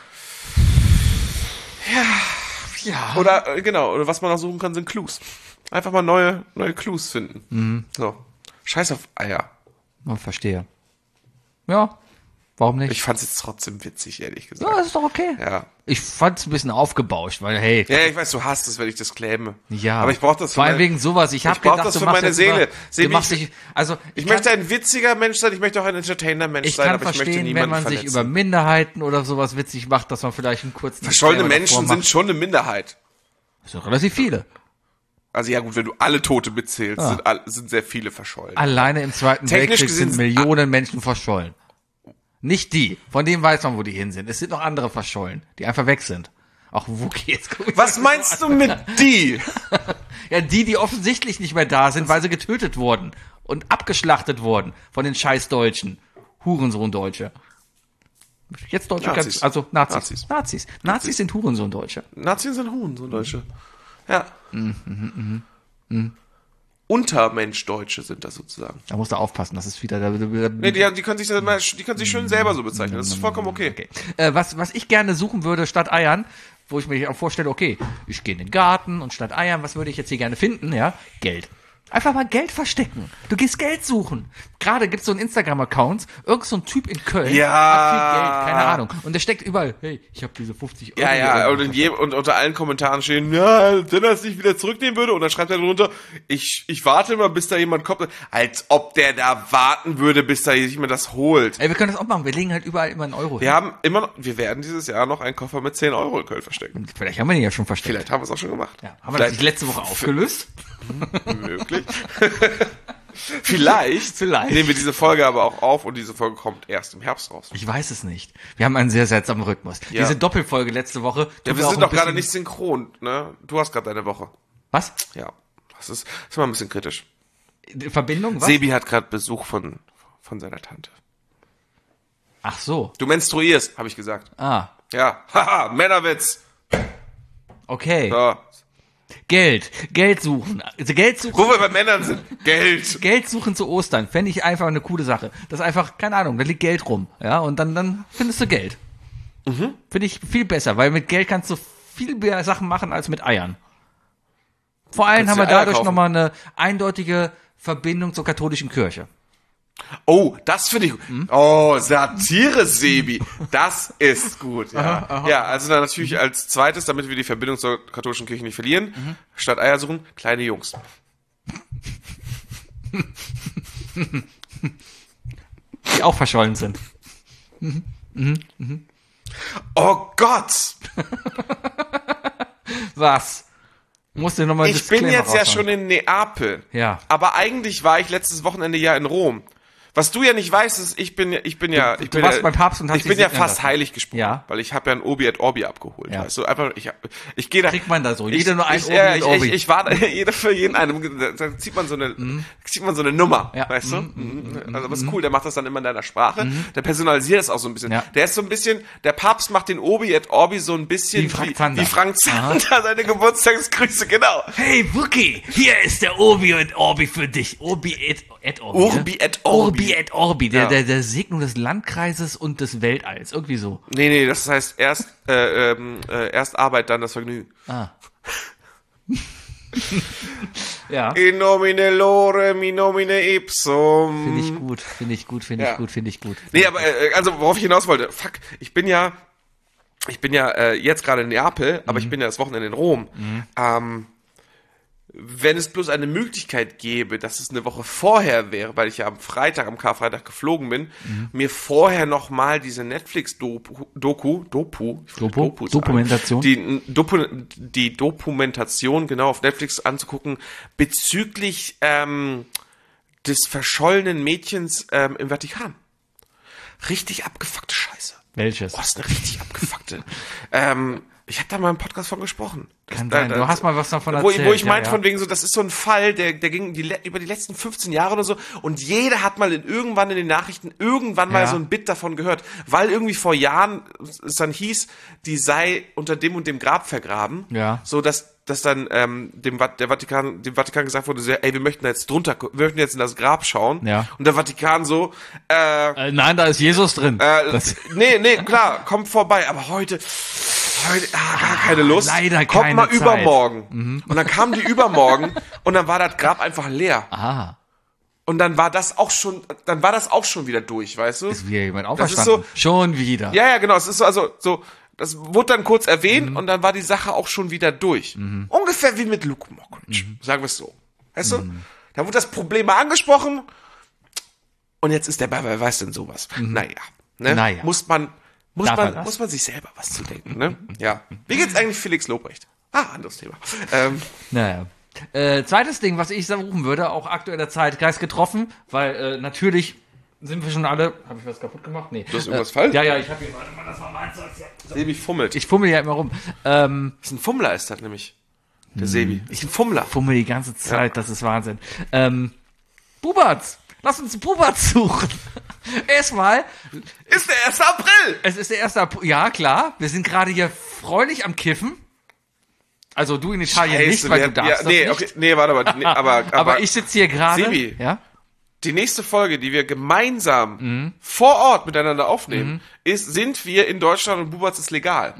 Speaker 2: Ja. Oder genau, oder was man auch suchen kann, sind Clues. Einfach mal neue Clues finden. So. Scheiß auf Eier.
Speaker 4: Ich verstehe. Ja, warum nicht?
Speaker 2: Ich fand's jetzt trotzdem witzig, ehrlich gesagt.
Speaker 4: Ja, das ist doch okay.
Speaker 2: Ja.
Speaker 4: Ich fand's ein bisschen aufgebauscht, weil, hey.
Speaker 2: Ja, ich weiß, du hast es, wenn ich das claime.
Speaker 4: Ja.
Speaker 2: Aber ich brauch das
Speaker 4: vor allem wegen sowas. Ich brauch
Speaker 2: das für meine Seele.
Speaker 4: Ich
Speaker 2: möchte ein witziger Mensch sein, ich möchte auch ein Entertainer-Mensch sein, aber ich möchte niemanden
Speaker 4: wenn man
Speaker 2: verletzen.
Speaker 4: sich über Minderheiten oder sowas witzig macht, dass man vielleicht einen kurzen...
Speaker 2: Verschollene Menschen sind schon eine Minderheit.
Speaker 4: Das sind relativ viele.
Speaker 2: Also ja gut, wenn du alle Tote mitzählst, sind sehr viele verschollen.
Speaker 4: Alleine im Zweiten Weltkrieg sind Millionen Menschen verschollen. Nicht die. Von denen weiß man, wo die hin sind. Es sind noch andere verschollen, die einfach weg sind. Auch Wookie jetzt.
Speaker 2: Was meinst du mit die?
Speaker 4: Ja, die offensichtlich nicht mehr da sind, weil sie getötet wurden und abgeschlachtet wurden von den Scheißdeutschen. Hurensohn-Deutsche. Jetzt Deutsche,
Speaker 2: Nazis.
Speaker 4: also Nazis. Nazis sind Hurensohn-Deutsche.
Speaker 2: Nazis sind Hurensohn-Deutsche. Ja. Untermensch-Deutsche sind das sozusagen.
Speaker 4: Da musst du aufpassen, das ist wieder...
Speaker 2: Nee, die können sich schön selber so bezeichnen, das ist vollkommen okay.
Speaker 4: Was ich gerne suchen würde statt Eiern, wo ich mir auch vorstelle, okay, ich gehe in den Garten und statt Eiern, was würde ich jetzt hier gerne finden? Ja, Geld. Einfach mal Geld verstecken. Du gehst Geld suchen. Gerade gibt's so einen Instagram-Account, irgend so ein Typ in Köln hat viel Geld, keine Ahnung. Und der steckt überall, hey, ich habe diese 50 Euro.
Speaker 2: Ja, und unter allen Kommentaren stehen, ja, wenn er es nicht wieder zurücknehmen würde, und dann schreibt er drunter, ich warte mal, bis da jemand kommt, als ob der da warten würde, bis da sich mir das holt.
Speaker 4: Ey, wir können das auch machen, wir legen halt überall immer einen Euro
Speaker 2: hin. Wir werden dieses Jahr noch einen Koffer mit 10 Euro in Köln verstecken.
Speaker 4: Vielleicht haben wir den ja schon versteckt.
Speaker 2: Vielleicht haben wir es auch schon gemacht.
Speaker 4: Ja, haben wir das letzte Woche aufgelöst?
Speaker 2: Möglich. Vielleicht nehmen wir diese Folge aber auch auf und diese Folge kommt erst im Herbst raus.
Speaker 4: Ich weiß es nicht. Wir haben einen sehr seltsamen Rhythmus. Ja. Diese Doppelfolge letzte Woche.
Speaker 2: Ja, wir sind doch gerade nicht synchron, ne? Du hast gerade deine Woche.
Speaker 4: Was?
Speaker 2: Ja. Das ist mal ein bisschen kritisch.
Speaker 4: Verbindung, was?
Speaker 2: Sebi hat gerade Besuch von seiner Tante.
Speaker 4: Ach so.
Speaker 2: Du menstruierst, habe ich gesagt.
Speaker 4: Ah.
Speaker 2: Ja. Haha, Männerwitz.
Speaker 4: Okay.
Speaker 2: So.
Speaker 4: Geld suchen. Also Geld suchen.
Speaker 2: Wo wir bei Männern sind.
Speaker 4: Geld suchen zu Ostern. Fände ich einfach eine coole Sache. Das ist einfach, keine Ahnung, da liegt Geld rum. Ja, und dann findest du Geld. Finde ich viel besser, weil mit Geld kannst du viel mehr Sachen machen als mit Eiern. Vor allem haben wir dadurch nochmal eine eindeutige Verbindung zur katholischen Kirche.
Speaker 2: Oh, das finde ich gut. Oh, Satire, Sebi. Das ist gut. Ja, ja, also dann natürlich als zweites, damit wir die Verbindung zur katholischen Kirche nicht verlieren, statt Eier suchen, kleine Jungs.
Speaker 4: Die auch verschollen sind.
Speaker 2: Oh Gott!
Speaker 4: Was? Musst du nochmal
Speaker 2: Ich bin jetzt ja schon in Neapel.
Speaker 4: Ja.
Speaker 2: Aber eigentlich war ich letztes Wochenende ja in Rom. Was du ja nicht weißt, ist, ich bin ja
Speaker 4: beim Papst und hast
Speaker 2: ich bin
Speaker 4: dich
Speaker 2: ja
Speaker 4: segnen
Speaker 2: fast
Speaker 4: lassen.
Speaker 2: heilig gesprungen,
Speaker 4: Ja.
Speaker 2: weil ich habe ja ein Obi et Orbi abgeholt,
Speaker 4: Ja.
Speaker 2: weißt du, einfach ich gehe da,
Speaker 4: Kriegt man da so, jeder nur ein
Speaker 2: ich,
Speaker 4: Obi et Orbi.
Speaker 2: ich war da, jeder für jeden einem, da zieht man so eine Nummer,
Speaker 4: Ja.
Speaker 2: weißt du? Also das ist cool, der macht das dann immer in deiner Sprache, der personalisiert das auch so ein bisschen.
Speaker 4: Ja.
Speaker 2: Der ist so ein bisschen, der Papst macht den Obi et Orbi so ein bisschen
Speaker 4: Wie Frank Zander.
Speaker 2: wie Frank Zander seine Geburtstagsgrüße, genau.
Speaker 4: Hey Wookie, hier ist der Obi et Orbi für dich. Obi et Orbi.
Speaker 2: Urbi et Orbi.
Speaker 4: Orbi et Orbi,
Speaker 2: Ja.
Speaker 4: der Segnung des Landkreises und des Weltalls. Irgendwie so.
Speaker 2: Nee, das heißt erst Arbeit, dann das Vergnügen.
Speaker 4: Ja.
Speaker 2: In nomine lorem, in nomine ipsum.
Speaker 4: Finde ich gut.
Speaker 2: Nee, aber also worauf ich hinaus wollte, fuck, ich bin ja jetzt gerade in Neapel, aber ich bin ja das Wochenende in Rom. Wenn es bloß eine Möglichkeit gäbe, dass es eine Woche vorher wäre, weil ich ja am Karfreitag geflogen bin, mir vorher nochmal diese
Speaker 4: Dokumentation.
Speaker 2: Die Dokumentation genau auf Netflix anzugucken bezüglich des verschollenen Mädchens im Vatikan. Richtig abgefuckte Scheiße.
Speaker 4: Welches?
Speaker 2: Oh, ist eine richtig abgefuckte. Ich habe da mal im Podcast von gesprochen.
Speaker 4: Kann sein. Du hast mal was davon
Speaker 2: Wo
Speaker 4: erzählt.
Speaker 2: ich meinte von wegen so, das ist so ein Fall, der ging über die letzten 15 Jahre oder so und jeder hat mal irgendwann in den Nachrichten mal so ein Bit davon gehört, weil irgendwie vor Jahren es dann hieß, die sei unter dem und dem Grab vergraben.
Speaker 4: Ja.
Speaker 2: So, dass dann dem Vatikan gesagt wurde, so, ey, wir möchten jetzt in das Grab schauen.
Speaker 4: Ja.
Speaker 2: Und der Vatikan so,
Speaker 4: nein, da ist Jesus drin.
Speaker 2: nee, klar, kommt vorbei, aber heute gar keine Lust.
Speaker 4: Leider
Speaker 2: kommt
Speaker 4: keine
Speaker 2: mal
Speaker 4: Zeit.
Speaker 2: übermorgen. Und dann kamen die übermorgen und dann war das Grab einfach leer.
Speaker 4: Ah.
Speaker 2: Und dann war das auch schon wieder durch, weißt du?
Speaker 4: Ist wieder jemand
Speaker 2: Das ist
Speaker 4: auferstanden.
Speaker 2: so,
Speaker 4: Schon wieder.
Speaker 2: ja, genau, es ist so, also so, das wurde dann kurz erwähnt und dann war die Sache auch schon wieder durch. Ungefähr wie mit Luke Mockridge, sagen wir es so. Weißt du? Da wurde das Problem mal angesprochen und jetzt ist der bei, wer weiß denn sowas? Naja. Muss man sich selber was zu denken, ne? Ja. Wie geht's eigentlich Felix Lobrecht? Anderes Thema.
Speaker 4: Naja. Zweites Ding, was ich rufen würde, auch aktueller Zeitgeist getroffen, weil natürlich sind wir schon alle. Habe ich was kaputt gemacht? Nee.
Speaker 2: Du hast irgendwas falsch?
Speaker 4: Ja, ich habe hier. Warte mal, das war meins.
Speaker 2: Sebi fummelt.
Speaker 4: Ich fummel ja immer rum.
Speaker 2: Das ist ein Fummler, ist das nämlich. Der Sebi. Ist ein Fummler.
Speaker 4: Fummel die ganze Zeit, das ist Wahnsinn. Buberts! Lass uns Buberts suchen. Erstmal.
Speaker 2: Ist der 1. April!
Speaker 4: Es ist der 1. April. Ja, klar. Wir sind gerade hier freulich am Kiffen. Also du in Italien nicht, weil du darfst das nicht.
Speaker 2: Okay, nee, warte mal. Nee,
Speaker 4: aber ich sitze hier gerade.
Speaker 2: Sebi,
Speaker 4: ja?
Speaker 2: die nächste Folge, die wir gemeinsam vor Ort miteinander aufnehmen, sind wir in Deutschland und Buberts ist legal.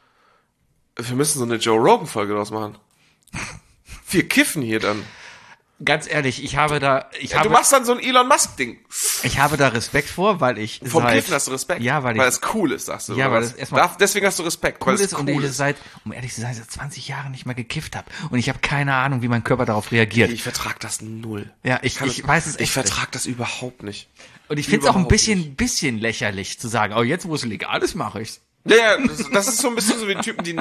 Speaker 2: Wir müssen so eine Joe Rogan-Folge draus machen. Wir kiffen hier dann.
Speaker 4: Ganz ehrlich,
Speaker 2: du machst dann so ein Elon Musk-Ding.
Speaker 4: Ich habe da Respekt vor, weil ich
Speaker 2: Vom Kiffen hast du Respekt.
Speaker 4: Ja, weil
Speaker 2: es cool ist, sagst du.
Speaker 4: Ja, weil es erstmal
Speaker 2: deswegen hast du Respekt.
Speaker 4: cool ist und ich um ehrlich zu sein, seit 20 Jahren nicht mehr gekifft habe. Und ich habe keine Ahnung, wie mein Körper darauf reagiert.
Speaker 2: Ich vertrag das null.
Speaker 4: Ja, ich weiß es echt.
Speaker 2: Ich vertrag das überhaupt nicht.
Speaker 4: Und ich finde es auch ein bisschen lächerlich zu sagen, oh, jetzt wo es legal ist, mache ich's.
Speaker 2: Ja, das ist so ein bisschen so wie die Typen, die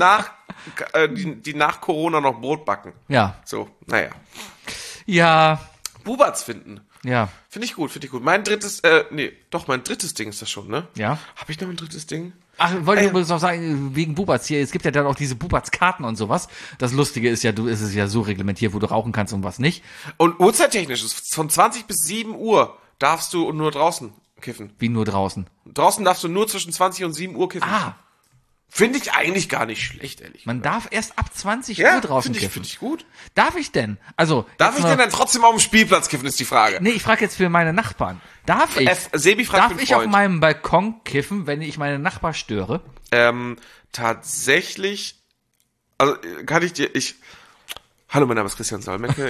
Speaker 2: nach Corona noch Brot backen.
Speaker 4: Ja.
Speaker 2: So, naja.
Speaker 4: Ja.
Speaker 2: Buberts finden.
Speaker 4: Ja.
Speaker 2: Finde ich gut. Mein drittes Ding ist das schon, ne?
Speaker 4: Ja.
Speaker 2: Habe ich noch ein drittes Ding?
Speaker 4: Ach, wollte ich übrigens noch sagen, wegen Buberts hier, es gibt ja dann auch diese Buberts-Karten und sowas. Das Lustige ist ja, ist es ja so reglementiert, wo du rauchen kannst und was nicht.
Speaker 2: Und uhrzeittechnisch, von 20 bis 7 Uhr darfst du nur draußen kiffen.
Speaker 4: Wie nur draußen?
Speaker 2: Draußen darfst du nur zwischen 20 und 7 Uhr kiffen. Finde ich eigentlich gar nicht schlecht, ehrlich gesagt.
Speaker 4: Man darf erst ab 20 Uhr draußen kiffen.
Speaker 2: Finde ich gut.
Speaker 4: Darf ich denn? Also.
Speaker 2: Darf ich denn dann trotzdem auf dem Spielplatz kiffen, ist die Frage.
Speaker 4: Nee, ich frage jetzt für meine Nachbarn. Darf ich?
Speaker 2: Sebi fragt
Speaker 4: darf ich auf meinem Balkon kiffen, wenn ich meine Nachbarn störe?
Speaker 2: Tatsächlich, also kann ich dir, Hallo, mein Name ist Christian Solmecke.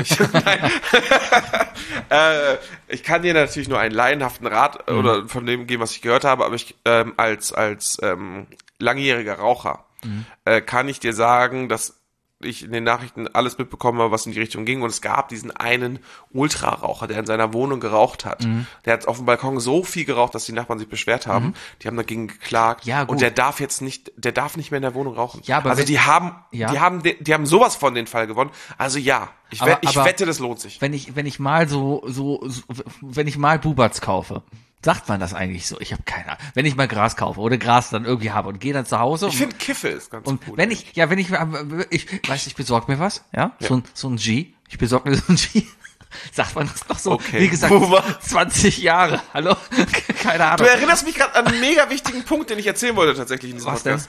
Speaker 2: Ich kann dir natürlich nur einen laienhaften Rat oder von dem geben, was ich gehört habe, aber ich als langjähriger Raucher kann ich dir sagen, dass ich in den Nachrichten alles mitbekommen habe, was in die Richtung ging. Und es gab diesen einen Ultraraucher, der in seiner Wohnung geraucht hat. Der hat auf dem Balkon so viel geraucht, dass die Nachbarn sich beschwert haben. Die haben dagegen geklagt.
Speaker 4: Ja, gut.
Speaker 2: Und der darf nicht mehr in der Wohnung rauchen.
Speaker 4: Ja, aber
Speaker 2: also die haben sowas von den Fall gewonnen. Also ja, ich wette, das lohnt sich.
Speaker 4: Wenn ich mal wenn ich mal Buberts kaufe, sagt man das eigentlich so? Ich habe keine Ahnung. Wenn ich mal Gras kaufe oder Gras dann irgendwie habe und gehe dann zu Hause.
Speaker 2: Ich finde Kiffe ist ganz gut.
Speaker 4: Und ich besorge mir was, ja? So ein G. Ich besorge mir so ein G. Sagt man das noch so?
Speaker 2: Okay.
Speaker 4: Wie gesagt, 20 Jahre. Hallo? Keine Ahnung.
Speaker 2: Du erinnerst mich gerade an einen mega wichtigen Punkt, den ich erzählen wollte tatsächlich in diesem Podcast.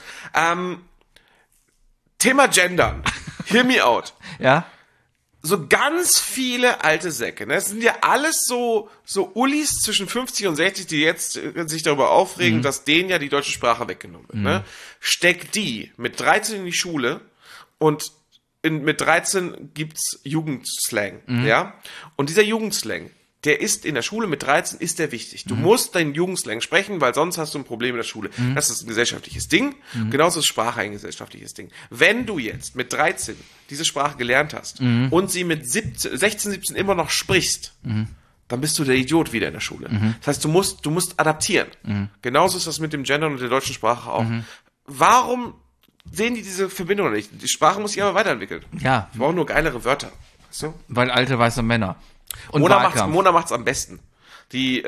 Speaker 2: Thema Gendern. Hear me out.
Speaker 4: Ja?
Speaker 2: So ganz viele alte Säcke, ne? Es sind ja alles so Ullis zwischen 50 und 60, die jetzt sich darüber aufregen, dass denen ja die deutsche Sprache weggenommen wird, ne? Steck die mit 13 in die Schule und mit 13 gibt's Jugendslang, ja? Und dieser Jugendslang, der ist in der Schule mit 13 ist der wichtig. Du musst deinen Jugendslang sprechen, weil sonst hast du ein Problem in der Schule. Das ist ein gesellschaftliches Ding. Genauso ist Sprache ein gesellschaftliches Ding. Wenn du jetzt mit 13 diese Sprache gelernt hast und sie mit 16, 17 immer noch sprichst, dann bist du der Idiot wieder in der Schule. Das heißt, du musst adaptieren. Genauso ist das mit dem Gendern und der deutschen Sprache auch. Warum sehen die diese Verbindung nicht? Die Sprache muss sich aber weiterentwickeln.
Speaker 4: Ja.
Speaker 2: Wir brauchen nur geilere Wörter. Weißt du?
Speaker 4: Weil alte weiße Männer. Und
Speaker 2: Mona macht's am besten. Die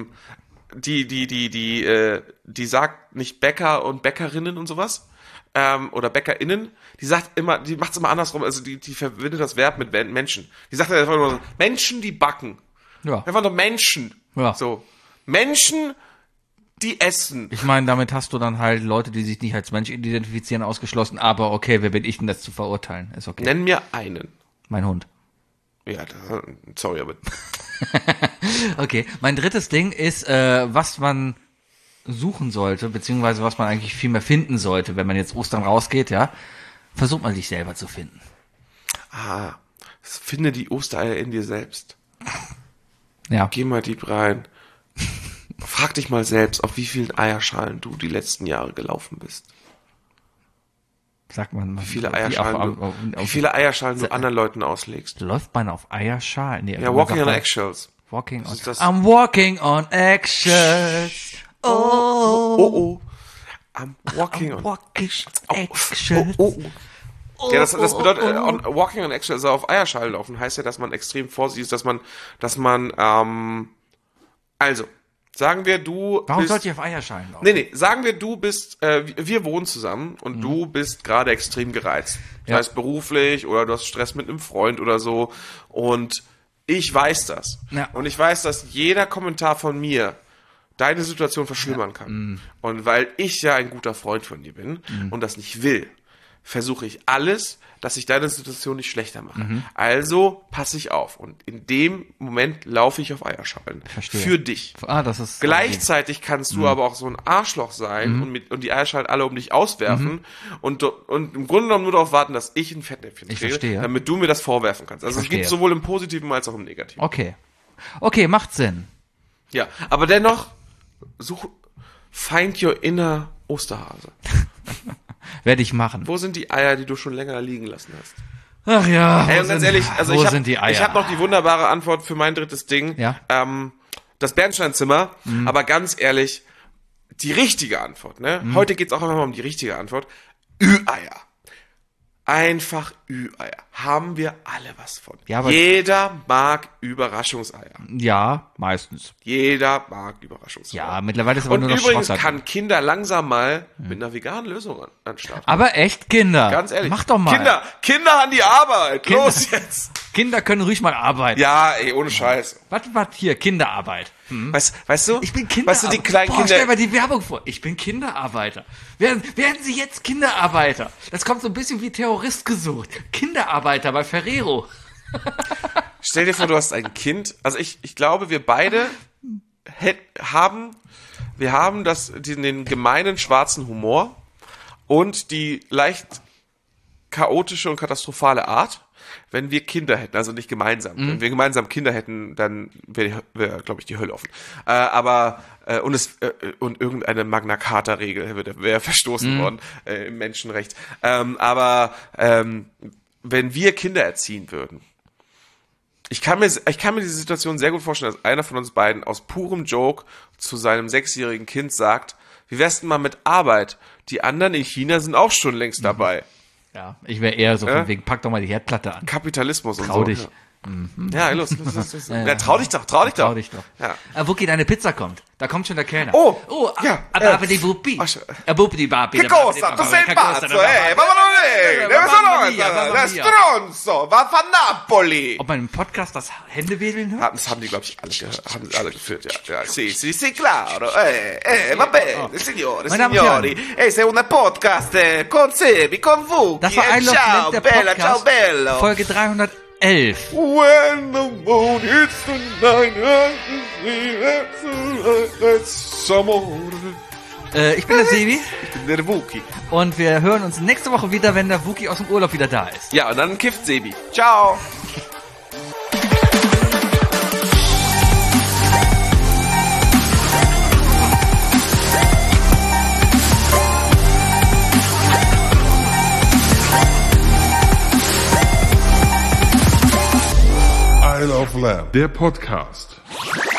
Speaker 2: sagt nicht Bäcker und Bäckerinnen und sowas. Oder BäckerInnen. Die macht's immer andersrum. Also die verbindet das Verb mit Menschen. Die sagt einfach nur so, Menschen, die backen.
Speaker 4: Ja.
Speaker 2: Einfach nur Menschen.
Speaker 4: Ja.
Speaker 2: So. Menschen, die essen.
Speaker 4: Ich meine, damit hast du dann halt Leute, die sich nicht als Mensch identifizieren, ausgeschlossen. Aber okay, wer bin ich denn, das zu verurteilen? Ist okay.
Speaker 2: Nenn mir einen.
Speaker 4: Mein Hund.
Speaker 2: Ja, sorry, aber...
Speaker 4: Okay, mein drittes Ding ist, was man suchen sollte, beziehungsweise was man eigentlich viel mehr finden sollte, wenn man jetzt Ostern rausgeht, ja. Versucht man sich selber zu finden.
Speaker 2: Finde die Ostereier in dir selbst.
Speaker 4: Ja.
Speaker 2: Geh mal deep rein. Frag dich mal selbst, auf wie vielen Eierschalen du die letzten Jahre gelaufen bist.
Speaker 4: Sagt man.
Speaker 2: Wie viele Eierschalen du anderen Leuten auslegst.
Speaker 4: Läuft man auf Eierschalen? Nee,
Speaker 2: ja, walking on eggshells.
Speaker 4: I'm walking on eggshells. Oh.
Speaker 2: I'm walking on
Speaker 4: eggshells.
Speaker 2: Ja, das bedeutet, walking on eggshells, also auf Eierschalen laufen, heißt ja, dass man extrem vorsichtig ist, dass man also, sagen wir,
Speaker 4: Warum sollte ich auf Eierschalen laufen?
Speaker 2: Nee, sagen wir, du bist, wir wohnen zusammen und du bist gerade extrem gereizt. Das heißt beruflich oder du hast Stress mit einem Freund oder so und ich weiß das.
Speaker 4: Ja.
Speaker 2: Und ich weiß, dass jeder Kommentar von mir deine Situation verschlimmern kann. Und weil ich ja ein guter Freund von dir bin und das nicht will, versuche ich alles, dass ich deine Situation nicht schlechter mache. Also passe ich auf. Und in dem Moment laufe ich auf Eierschalen.
Speaker 4: Verstehe.
Speaker 2: Für dich.
Speaker 4: Das ist
Speaker 2: Gleichzeitig kannst du aber auch so ein Arschloch sein und die Eierschalen alle um dich auswerfen und im Grunde genommen nur darauf warten, dass ich ein Fettnäpfchen kriege, damit du mir das vorwerfen kannst. Also es gibt sowohl im Positiven als auch im Negativen.
Speaker 4: Okay, macht Sinn.
Speaker 2: Ja, aber dennoch, find your inner Osterhase.
Speaker 4: Werde ich machen.
Speaker 2: Wo sind die Eier, die du schon länger liegen lassen hast?
Speaker 4: Ach ja.
Speaker 2: Ey, und ganz ehrlich, also
Speaker 4: wo sind die Eier?
Speaker 2: Ich habe noch die wunderbare Antwort für mein drittes Ding.
Speaker 4: Ja.
Speaker 2: Das Bernsteinzimmer. Aber ganz ehrlich, die richtige Antwort, ne? Heute geht's auch einfach mal um die richtige Antwort. Ü-Eier. Einfach Ü-Eier. Haben wir alle was von.
Speaker 4: Ja, aber
Speaker 2: jeder mag Überraschungseier.
Speaker 4: Ja, meistens.
Speaker 2: Jeder mag Überraschungseier.
Speaker 4: Ja, mittlerweile ist aber
Speaker 2: und
Speaker 4: nur noch
Speaker 2: übrigens
Speaker 4: Schrott.
Speaker 2: kann Kinder langsam mal mit einer veganen Lösung anstarten.
Speaker 4: Aber echt, Kinder.
Speaker 2: Ganz ehrlich.
Speaker 4: Mach doch mal.
Speaker 2: Kinder an die Arbeit. Los jetzt.
Speaker 4: Kinder können ruhig mal arbeiten.
Speaker 2: Ja, ey, ohne Scheiß.
Speaker 4: Was hier? Kinderarbeit.
Speaker 2: Weißt du?
Speaker 4: Ich bin Kinderarbeiter.
Speaker 2: Weißt du, die kleinen Kinder.
Speaker 4: Stell mal die Werbung vor. Ich bin Kinderarbeiter. Werden Sie jetzt Kinderarbeiter? Das kommt so ein bisschen wie Terrorist gesucht. Kinderarbeiter bei Ferrero.
Speaker 2: Stell dir vor, du hast ein Kind. Also ich glaube, wir beide haben den gemeinen schwarzen Humor und die leicht chaotische und katastrophale Art, wenn wir Kinder hätten, also nicht gemeinsam. Wenn wir gemeinsam Kinder hätten, dann wäre, glaube ich, die Hölle offen. Und irgendeine Magna Carta-Regel wäre verstoßen worden im Menschenrecht. Wenn wir Kinder erziehen würden, ich kann mir diese Situation sehr gut vorstellen, dass einer von uns beiden aus purem Joke zu seinem 6-jährigen Kind sagt, wie wär's denn mal mit Arbeit? Die anderen in China sind auch schon längst dabei.
Speaker 4: Ja, ich wäre eher so von wegen, pack doch mal die Herdplatte an.
Speaker 2: Kapitalismus und so.
Speaker 4: Trau dich.
Speaker 2: Ja, los. Ja, trau dich doch. Trau dich doch.
Speaker 4: Ja. Wookie, deine Pizza kommt. Da kommt schon der Kellner.
Speaker 2: Aber
Speaker 4: die Wuppi.
Speaker 2: Che cosa? Tu sei pazzo, Ma non stronzo, va fa Napoli.
Speaker 4: Ob man im Podcast das Händewedeln hört?
Speaker 2: Das haben die, glaube ich, alle geführt, ja. Sì, claro. Va bene, signori. Sei un podcast con Sebi, con Wookie.
Speaker 4: Das war I Love Land, der Podcast. Ciao, bello. Folge 311.
Speaker 2: When the moon hits the night,
Speaker 4: ich bin der Sebi.
Speaker 2: Ich bin der Wookie.
Speaker 4: Und wir hören uns nächste Woche wieder, wenn der Wookie aus dem Urlaub wieder da ist.
Speaker 2: Ja, und dann kifft Sebi. Ciao.
Speaker 3: I Love Lamb, der Podcast.